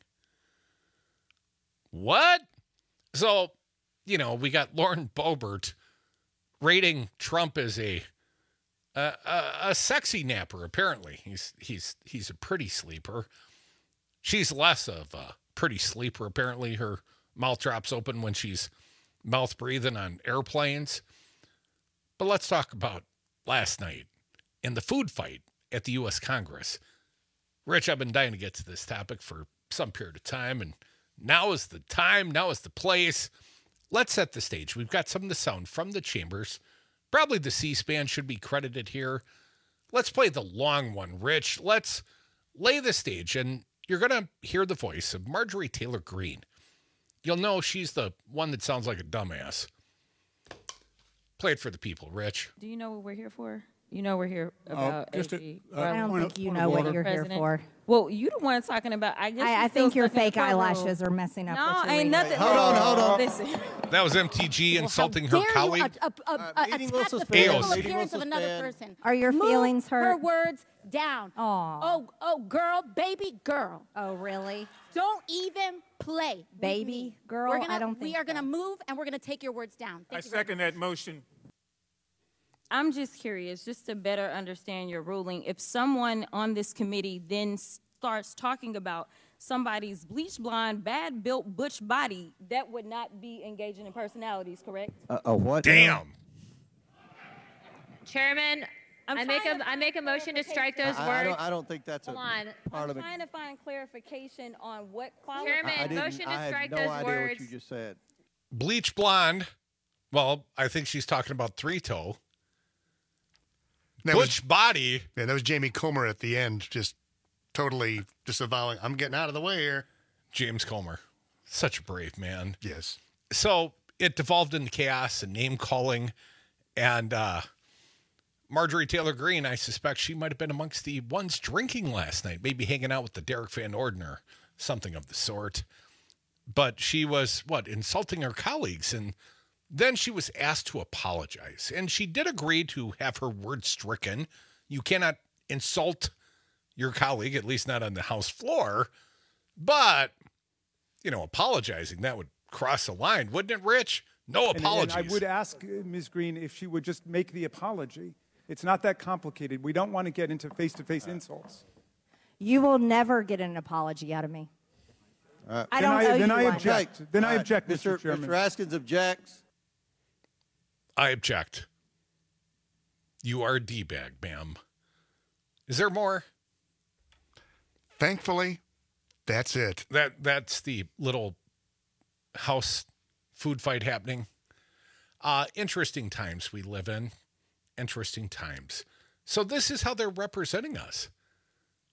What? So, you know, we got Lauren Boebert rating Trump as a a, a, a sexy napper. Apparently, he's he's he's a pretty sleeper. She's less of a pretty sleeper. Apparently, her mouth drops open when she's mouth breathing on airplanes. But let's talk about last night in the food fight at the U S Congress. Rich, I've been dying to get to this topic for some period of time, and now is the time, now is the place. Let's set the stage. We've got some of the sound from the chambers. Probably the C-SPAN should be credited here. Let's play the long one, Rich. Let's lay the stage, and you're going to hear the voice of Marjorie Taylor Greene. You'll know she's the one that sounds like a dumbass. Play it for the people, Rich. Do you know what we're here for? You know we're here about just A G. a- uh, I don't point think of- you point know of what order. you're President. here for. Well, you the one talking about. I guess I, you're I still think your stuck in the fake eyelashes courtroom. are messing up. No, what you're ain't reading. nothing. Hold on, hold on. Listen. That was M T G insulting her Dare colleague. You, uh, uh, uh, uh, meeting attack will the suspend. physical Meeting will appearance of another suspend. person. Are your Move feelings hurt? her words down. Aw. Oh, oh, girl, baby, girl. Oh, really? Don't even play, with Baby, me. girl? We're gonna, I don't We think are gonna so. move, and we're gonna take your words down. I Thank you very second that motion. I'm just curious, just to better understand your ruling. If someone on this committee then starts talking about somebody's bleach blonde, bad built butch body, that would not be engaging in personalities, correct? Uh, a what? Damn. Chairman, I'm I make trying a to I make a find motion to strike those I, I, words. don't, I don't think that's a Hold on. part I'm of it. trying to find clarification on what Chairman, I, I didn't, motion to I had strike no those idea words. what you just said. Bleach blonde. Well, I think she's talking about three-toe. That Butch was, body. yeah, that was Jamie Comer at the end, just totally disavowing, I'm getting out of the way here. James Comer. Such a brave man. Yes. So it devolved into chaos and name-calling, and uh, Marjorie Taylor Greene, I suspect she might have been amongst the ones drinking last night, maybe hanging out with the Derek Van Orden or something of the sort. But she was, what, insulting her colleagues, and then she was asked to apologize, and she did agree to have her words stricken. You cannot insult your colleague, at least not on the House floor, but, you know, apologizing, that would cross a line, wouldn't it, Rich? No And- apologies. And I would ask uh, Miz Green if she would just make the apology. It's not that complicated. We don't want to get into face-to-face insults. You will never get an apology out of me. Uh, I then don't I, owe then you I one. object. Then I All right, object, Mister Mister Chairman. Mister Askins objects. I object. You are a D-bag, ma'am. Is there more? Thankfully, that's it. That that's the little house food fight happening. Uh, interesting times we live in. Interesting times. So this is how they're representing us.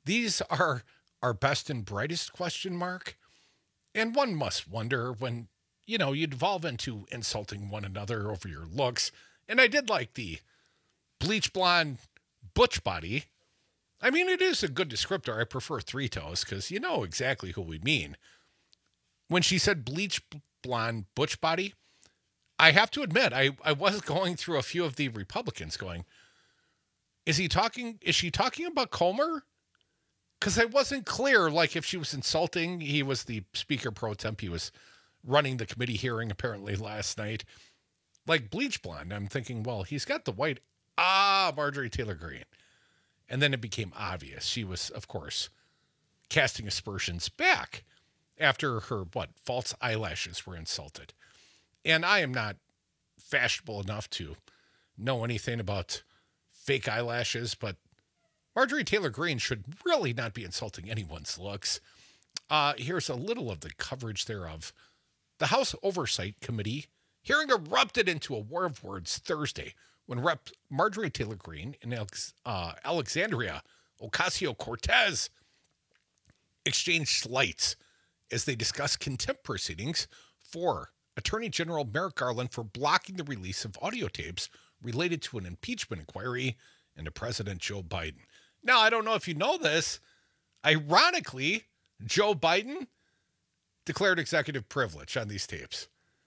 These are our best and brightest question mark. And one must wonder when, you know, you devolve into insulting one another over your looks. And I did like the bleach blonde butch body. I mean, it is a good descriptor. I prefer three toes because you know exactly who we mean. When she said bleach blonde butch body, I have to admit, I, I was going through a few of the Republicans going, is he talking, is she talking about Comer? Because I wasn't clear, like if she was insulting, he was the speaker pro temp, he was running the committee hearing apparently last night. Like bleach blonde, I'm thinking, well, he's got the white, ah, Marjorie Taylor Greene. And then it became obvious. She was, of course, casting aspersions back after her, what, false eyelashes were insulted. And I am not fashionable enough to know anything about fake eyelashes, but Marjorie Taylor Greene should really not be insulting anyone's looks. Uh, here's a little of the coverage thereof. The House Oversight Committee hearing erupted into a war of words Thursday when Rep Marjorie Taylor Greene and Alex, uh, Alexandria Ocasio-Cortez exchanged slights as they discussed contempt proceedings for Attorney General Merrick Garland for blocking the release of audio tapes related to an impeachment inquiry into President Joe Biden. Now, I don't know if you know this. Ironically, Joe Biden declared executive privilege on these tapes.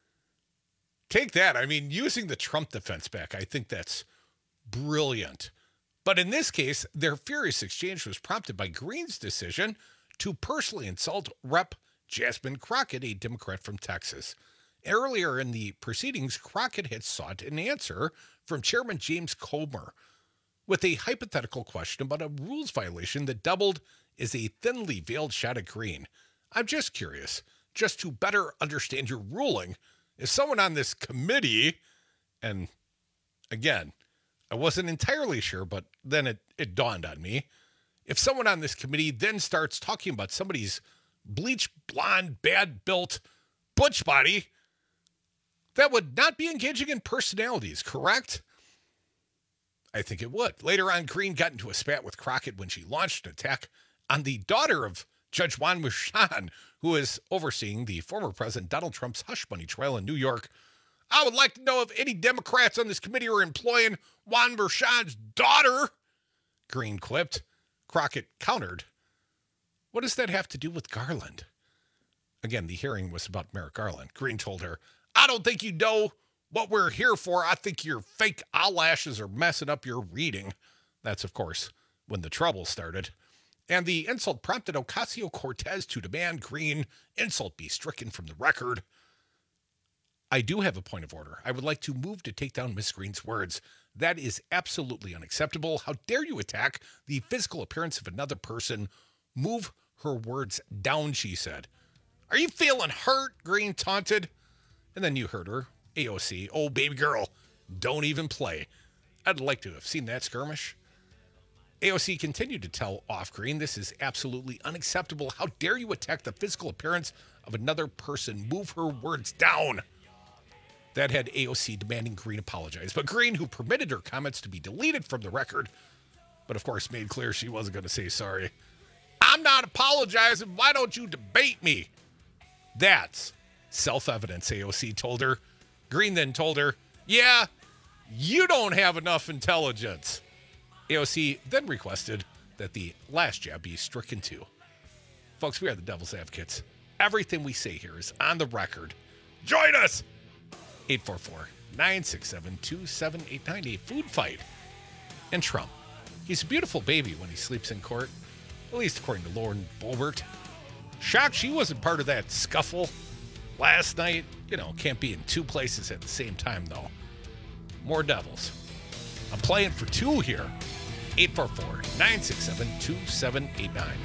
Take that. I mean, using the Trump defense back, I think that's brilliant. But in this case, their furious exchange was prompted by Greene's decision to personally insult Rep Jasmine Crockett, a Democrat from Texas. Earlier in the proceedings, Crockett had sought an answer from Chairman James Comer with a hypothetical question about a rules violation that doubled as a thinly veiled shot at Greene. I'm just curious, just to better understand your ruling, if someone on this committee, and again, I wasn't entirely sure, but then it, it dawned on me, if someone on this committee then starts talking about somebody's bleach blonde, bad-built butch body, that would not be engaging in personalities, correct? I think it would. Later on, Greene got into a spat with Crockett when she launched an attack on the daughter of Judge Juan Merchan, who is overseeing the former President Donald Trump's hush money trial in New York. I would like to know if any Democrats on this committee are employing Juan Merchan's daughter, Greene quipped. Crockett countered, what does that have to do with Garland? Again, the hearing was about Merrick Garland. Greene told her, I don't think you know what we're here for. I think your fake eyelashes are messing up your reading. That's, of course, when the trouble started. And the insult prompted Ocasio-Cortez to demand Greene insult be stricken from the record. I do have a point of order. I would like to move to take down Miss Greene's words. That is absolutely unacceptable. How dare you attack the physical appearance of another person? Move her words down, she said. Are you feeling hurt? Greene taunted. And then you heard her. A O C, oh, baby girl, don't even play. I'd like to have seen that skirmish. A O C continued to tell Off Greene, this is absolutely unacceptable. How dare you attack the physical appearance of another person? Move her words down. That had A O C demanding Greene apologize. But Greene, who permitted her comments to be deleted from the record, but of course made clear she wasn't going to say sorry. I'm not apologizing. Why don't you debate me? That's self-evidence, A O C told her. Greene then told her, yeah, you don't have enough intelligence. A O C then requested that the last jab be stricken too. Folks, we are the Devil's Advocates. Everything we say here is on the record. Join us! eight four four, nine six seven, two seven eight nine, a food fight. And Trump. He's a beautiful baby when he sleeps in court, at least according to Lauren Boebert. Shocked she wasn't part of that scuffle last night. You know, can't be in two places at the same time, though. More Devils. I'm playing for two here. eight four four, nine six seven, two seven eight nine.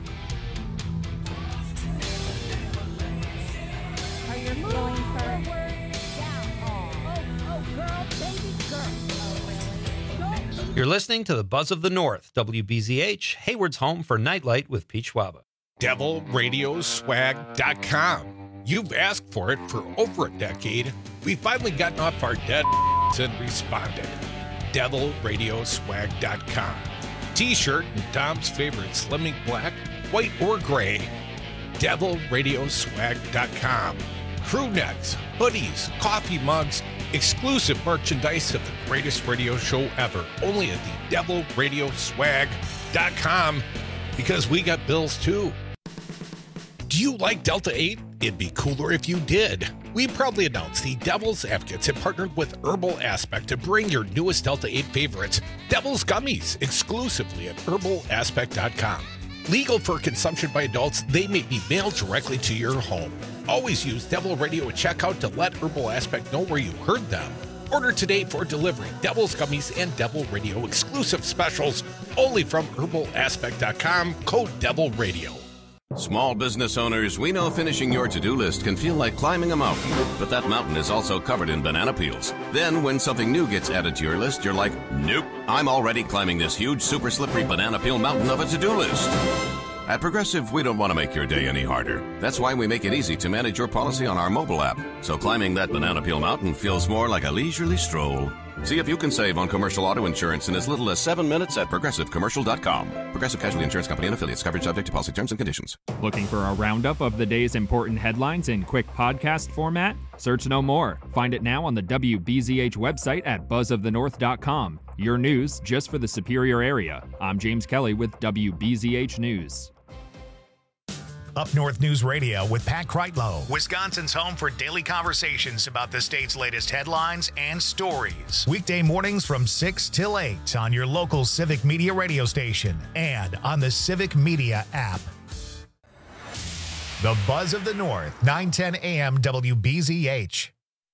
Are your feelings hurt? Oh, oh, girl, baby girl. You're listening to the Buzz of the North, W B Z H, Hayward's home for Nightlight with Pete Schwaba. devil radio swag dot com. You've asked for it for over a decade. We've finally gotten off our dead and responded. devil radio swag dot com. T-shirt in Dom's favorite Slimming Black, white, or gray. devil radio swag dot com. Crew necks, hoodies, coffee mugs, exclusive merchandise of the greatest radio show ever. Only at the devil radio swag dot com, because we got bills too. Do you like Delta eight? It'd be cooler if you did. We proudly announce the Devil's Advocates have partnered with Herbal Aspect to bring your newest Delta eight favorites, Devil's Gummies, exclusively at herbal aspect dot com. Legal for consumption by adults, they may be mailed directly to your home. Always use Devil Radio at checkout to let Herbal Aspect know where you heard them. Order today for delivery. Devil's Gummies and Devil Radio exclusive specials only from herbal aspect dot com, code Devil Radio. Small business owners, we know finishing your to-do list can feel like climbing a mountain, but that mountain is also covered in banana peels. Then when something new gets added to your list, you're like, nope, I'm already climbing this huge, super slippery banana peel mountain of a to-do list. At Progressive, we don't want to make your day any harder. That's why we make it easy to manage your policy on our mobile app, so climbing that banana peel mountain feels more like a leisurely stroll. See if you can save on commercial auto insurance in as little as seven minutes at progressive commercial dot com. Progressive Casualty Insurance Company and affiliates. Coverage subject to policy terms and conditions. Looking for a roundup of the day's important headlines in quick podcast format? Search no more. Find it now on the W B Z H website at buzz of the north dot com. Your news just for the Superior area. I'm James Kelly with W B Z H News. Up North News Radio with Pat Kreitlow, Wisconsin's home for daily conversations about the state's latest headlines and stories. Weekday mornings from six till eight on your local Civic Media radio station and on the Civic Media app. The Buzz of the North, nine ten a.m. W B Z H.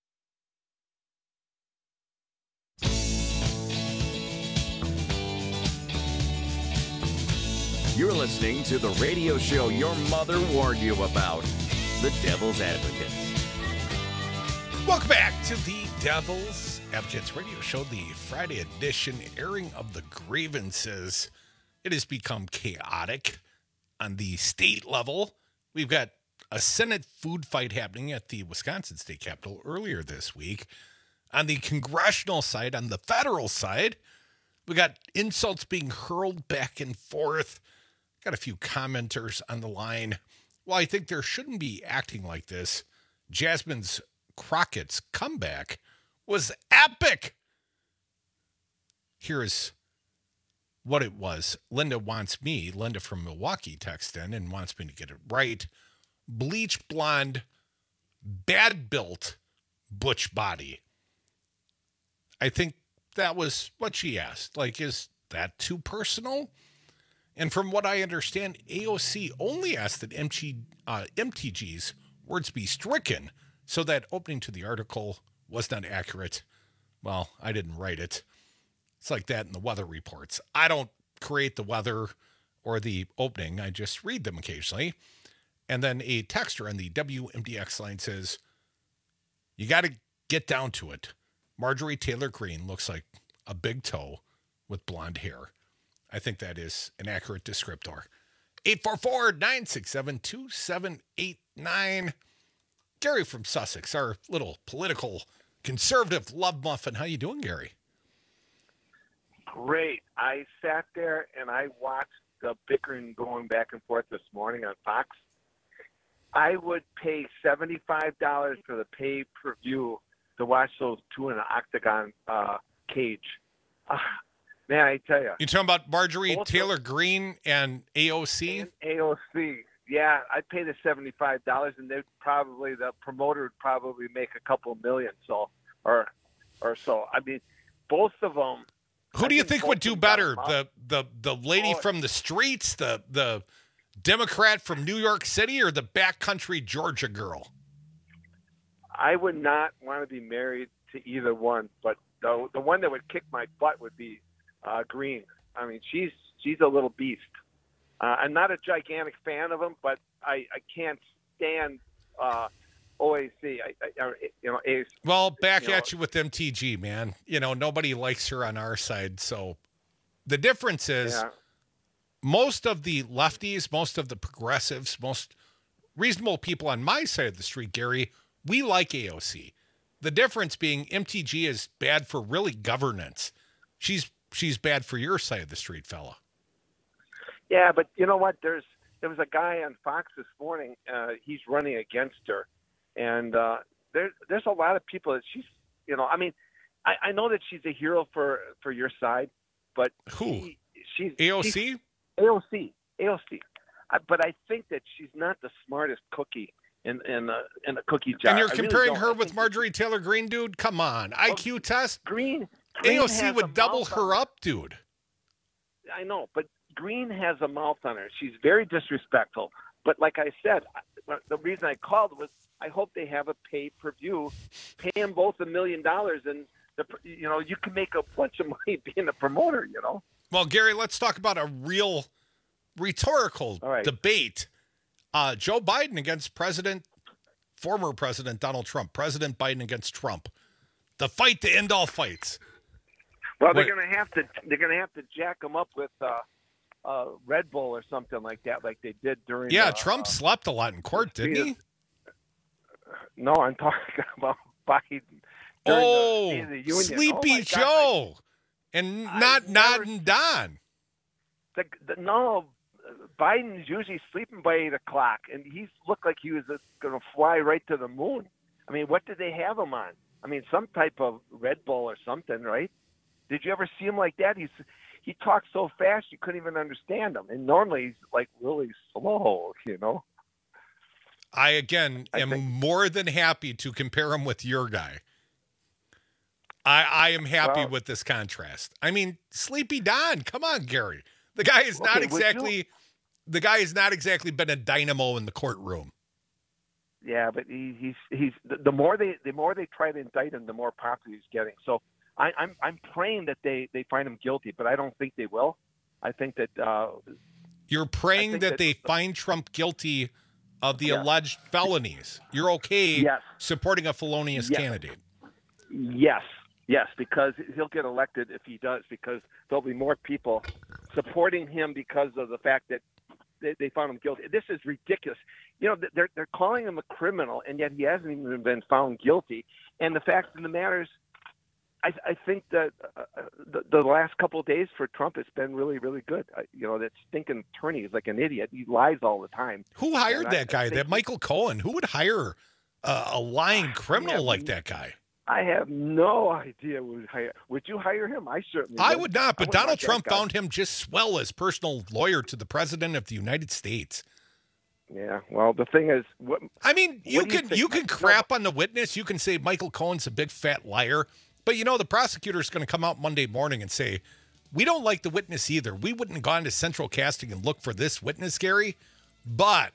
You're listening to the radio show your mother warned you about, The Devil's Advocates. Welcome back to the Devil's Advocates radio show, the Friday edition, airing of the grievances. It has become chaotic on the state level. We've got a Senate food fight happening at the Wisconsin State Capitol earlier this week. On the congressional side, on the federal side, we got insults being hurled back and forth. Got a few commenters on the line. Well, I think there shouldn't be acting like this. Jasmine's Crockett's comeback was epic. Here is what it was. Linda wants me, Linda from Milwaukee, texted in and wants me to get it right. Bleach blonde, bad built, butch body. I think that was what she asked. Like, is that too personal? And from what I understand, A O C only asked that M T, uh, M T G's words be stricken, so that opening to the article was not accurate. Well, I didn't write it. It's like that in the weather reports. I don't create the weather or the opening. I just read them occasionally. And then a texter on the W M D X line says, you got to get down to it. Marjorie Taylor Greene looks like a big toe with blonde hair. I think that is an accurate descriptor. eight four four, nine six seven, two seven eight nine. Gary from Sussex, our little political conservative love muffin. How you doing, Gary? Great. I sat there and I watched the bickering going back and forth this morning on Fox. I would pay seventy-five dollars for the pay-per-view to watch those two in an octagon uh, cage. Uh, man, I tell you. You talking about Marjorie Taylor Greene and A O C? And A O C. Yeah, I'd pay the seventy-five dollars, and they'd probably, the promoter would probably make a couple million, so, or, or so. I mean, both of them. Who do you think would do better? The the the lady oh, from the streets, the the Democrat from New York City, or the backcountry Georgia girl? I would not want to be married to either one, but the the one that would kick my butt would be uh, Greene. I mean, she's she's a little beast. Uh, I'm not a gigantic fan of him, but I, I can't stand uh, O A C. I, I, you know, A- well, back you know, at you with M T G, man. You know, nobody likes her on our side. So the difference is yeah. most of the lefties, most of the progressives, most reasonable people on my side of the street, Gary, we like A O C. The difference being M T G is bad for really governance. She's she's bad for your side of the street, fella. Yeah, but you know what? There's there was a guy on Fox this morning. Uh, he's running against her, and uh, there there's a lot of people that she's. You know, I mean, I, I know that she's a hero for, for your side, but who? She, she's A O C. She's, A O C. A O C. I, but I think that she's not the smartest cookie in in a, in a cookie jar. And you're I really comparing don't. her I with think Marjorie Taylor Greene, dude? Come on. I Q test? Green, Green A O C has would a double mouth her on up, dude. I know, but Green has a mouth on her. She's very disrespectful. But like I said, I, the reason I called was I hope they have a pay-per-view, pay them both a million dollars, and the, you know you can make a bunch of money being a promoter. You know. Well, Gary, let's talk about a real rhetorical right. debate. Uh, Joe Biden against President, former President Donald Trump. President Biden against Trump. The fight to end all fights. Well, they're Wait. going to have to. They're going to have to jack them up with uh, uh, Red Bull or something like that, like they did during. Yeah, uh, Trump slept a lot in court, didn't he? No, I'm talking about Biden. Oh, the State of the Union. Sleepy Oh my God, Joe, and not nodding Don. The, the, no, Biden's usually sleeping by eight o'clock, and he looked like he was going to fly right to the moon. I mean, what did they have him on? I mean, some type of Red Bull or something, right? Did you ever see him like that? He's he talks so fast you couldn't even understand him, and normally he's like really slow, you know. I again I am think- more than happy to compare him with your guy. I I am happy Well- with this contrast. I mean, Sleepy Don, come on, Gary. The guy is not Okay, would you- exactly the guy has not exactly been a dynamo in the courtroom. Yeah, but he, he's he's the, the more they the more they try to indict him, the more popular he's getting. So I, I'm I'm praying that they, they find him guilty, but I don't think they will. I think that uh, You're praying think that, that- they find Trump guilty of the Yeah. alleged felonies. You're okay Yes. supporting a felonious Yes. candidate. yes, yes, because he'll get elected if he does, because there'll be more people supporting him because of the fact that they, they found him guilty. This is ridiculous. You know, they're they're calling him a criminal, and yet he hasn't even been found guilty. And the fact of the matter is, I, I think that uh, the, the last couple of days for Trump has been really, really good. Uh, you know, that stinking attorney is like an idiot. He lies all the time. Who hired And I- that guy? I think That Michael Cohen? Who would hire uh, a lying criminal have like that guy? I have no idea who would hire. Would you hire him? I certainly I would. would not, but wouldn't Donald want that Trump guy. found him just swell as personal lawyer to the president of the United States. Yeah. Well, the thing is, what, I mean, you what do you can think? you can No, crap on the witness. You can say Michael Cohen's a big fat liar, but you know the prosecutor's going to come out Monday morning and say, "We don't like the witness either. We wouldn't have gone to central casting and look for this witness, Gary, but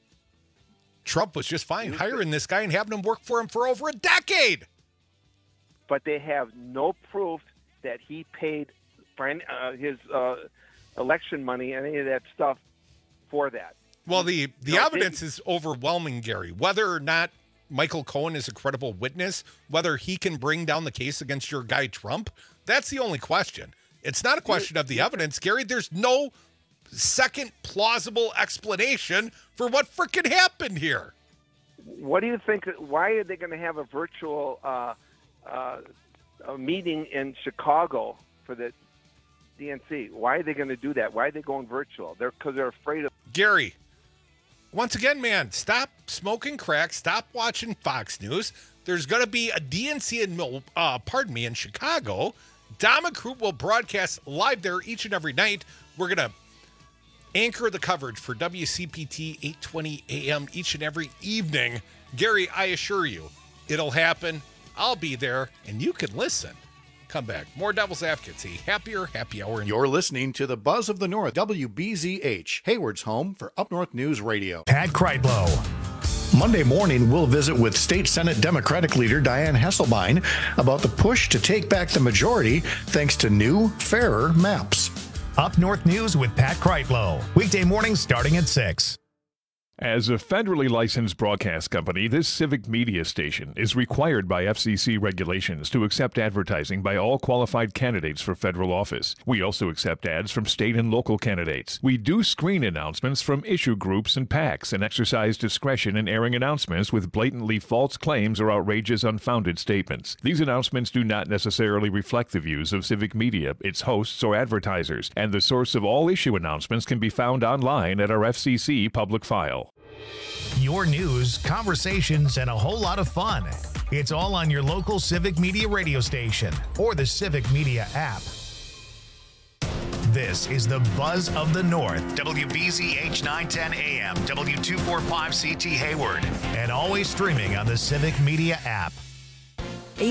Trump was just fine hiring this guy and having him work for him for over a decade." but they have no proof that he paid for any, uh, his uh, election money, any of that stuff, for that. Well, the, the No, evidence they- is overwhelming, Gary. Whether or not Michael Cohen is a credible witness, whether he can bring down the case against your guy Trump, that's the only question. It's not a question of the evidence, Gary. There's no second plausible explanation for what frickin' happened here. What do you think? Why are they going to have a virtual uh, uh, a meeting in Chicago for the D N C? Why are they going to do that? Why are they going virtual? They're because they're afraid of. Gary, once again, man, stop smoking crack. Stop watching Fox News. There's going to be a D N C in, Mil- uh, pardon me, in Chicago. Dom and Croup will broadcast live there each and every night. We're going to anchor the coverage for W C P T eight twenty A M each and every evening. Gary, I assure you, it'll happen. I'll be there, and you can listen. Come back. More Devil's Advocates, a happier happy hour. You're listening to the Buzz of the North, W B Z H, Hayward's home for Up North News Radio. Pat Kreitlow. Monday morning, we'll visit with State Senate Democratic leader Dianne Hasselbein about the push to take back the majority thanks to new, fairer maps. Up North News with Pat Kreitlow. Weekday mornings starting at six. As a federally licensed broadcast company, this civic media station is required by F C C regulations to accept advertising by all qualified candidates for federal office. We also accept ads from state and local candidates. We do screen announcements from issue groups and PACs and exercise discretion in airing announcements with blatantly false claims or outrageous unfounded statements. These announcements do not necessarily reflect the views of civic media, its hosts, or advertisers, and the source of all issue announcements can be found online at our F C C public file. Your news, conversations, and a whole lot of fun. It's all on your local Civic Media radio station or the Civic Media app. This is the Buzz of the North, W B Z H nine ten A M, W two forty-five C T Hayward, and always streaming on the Civic Media app.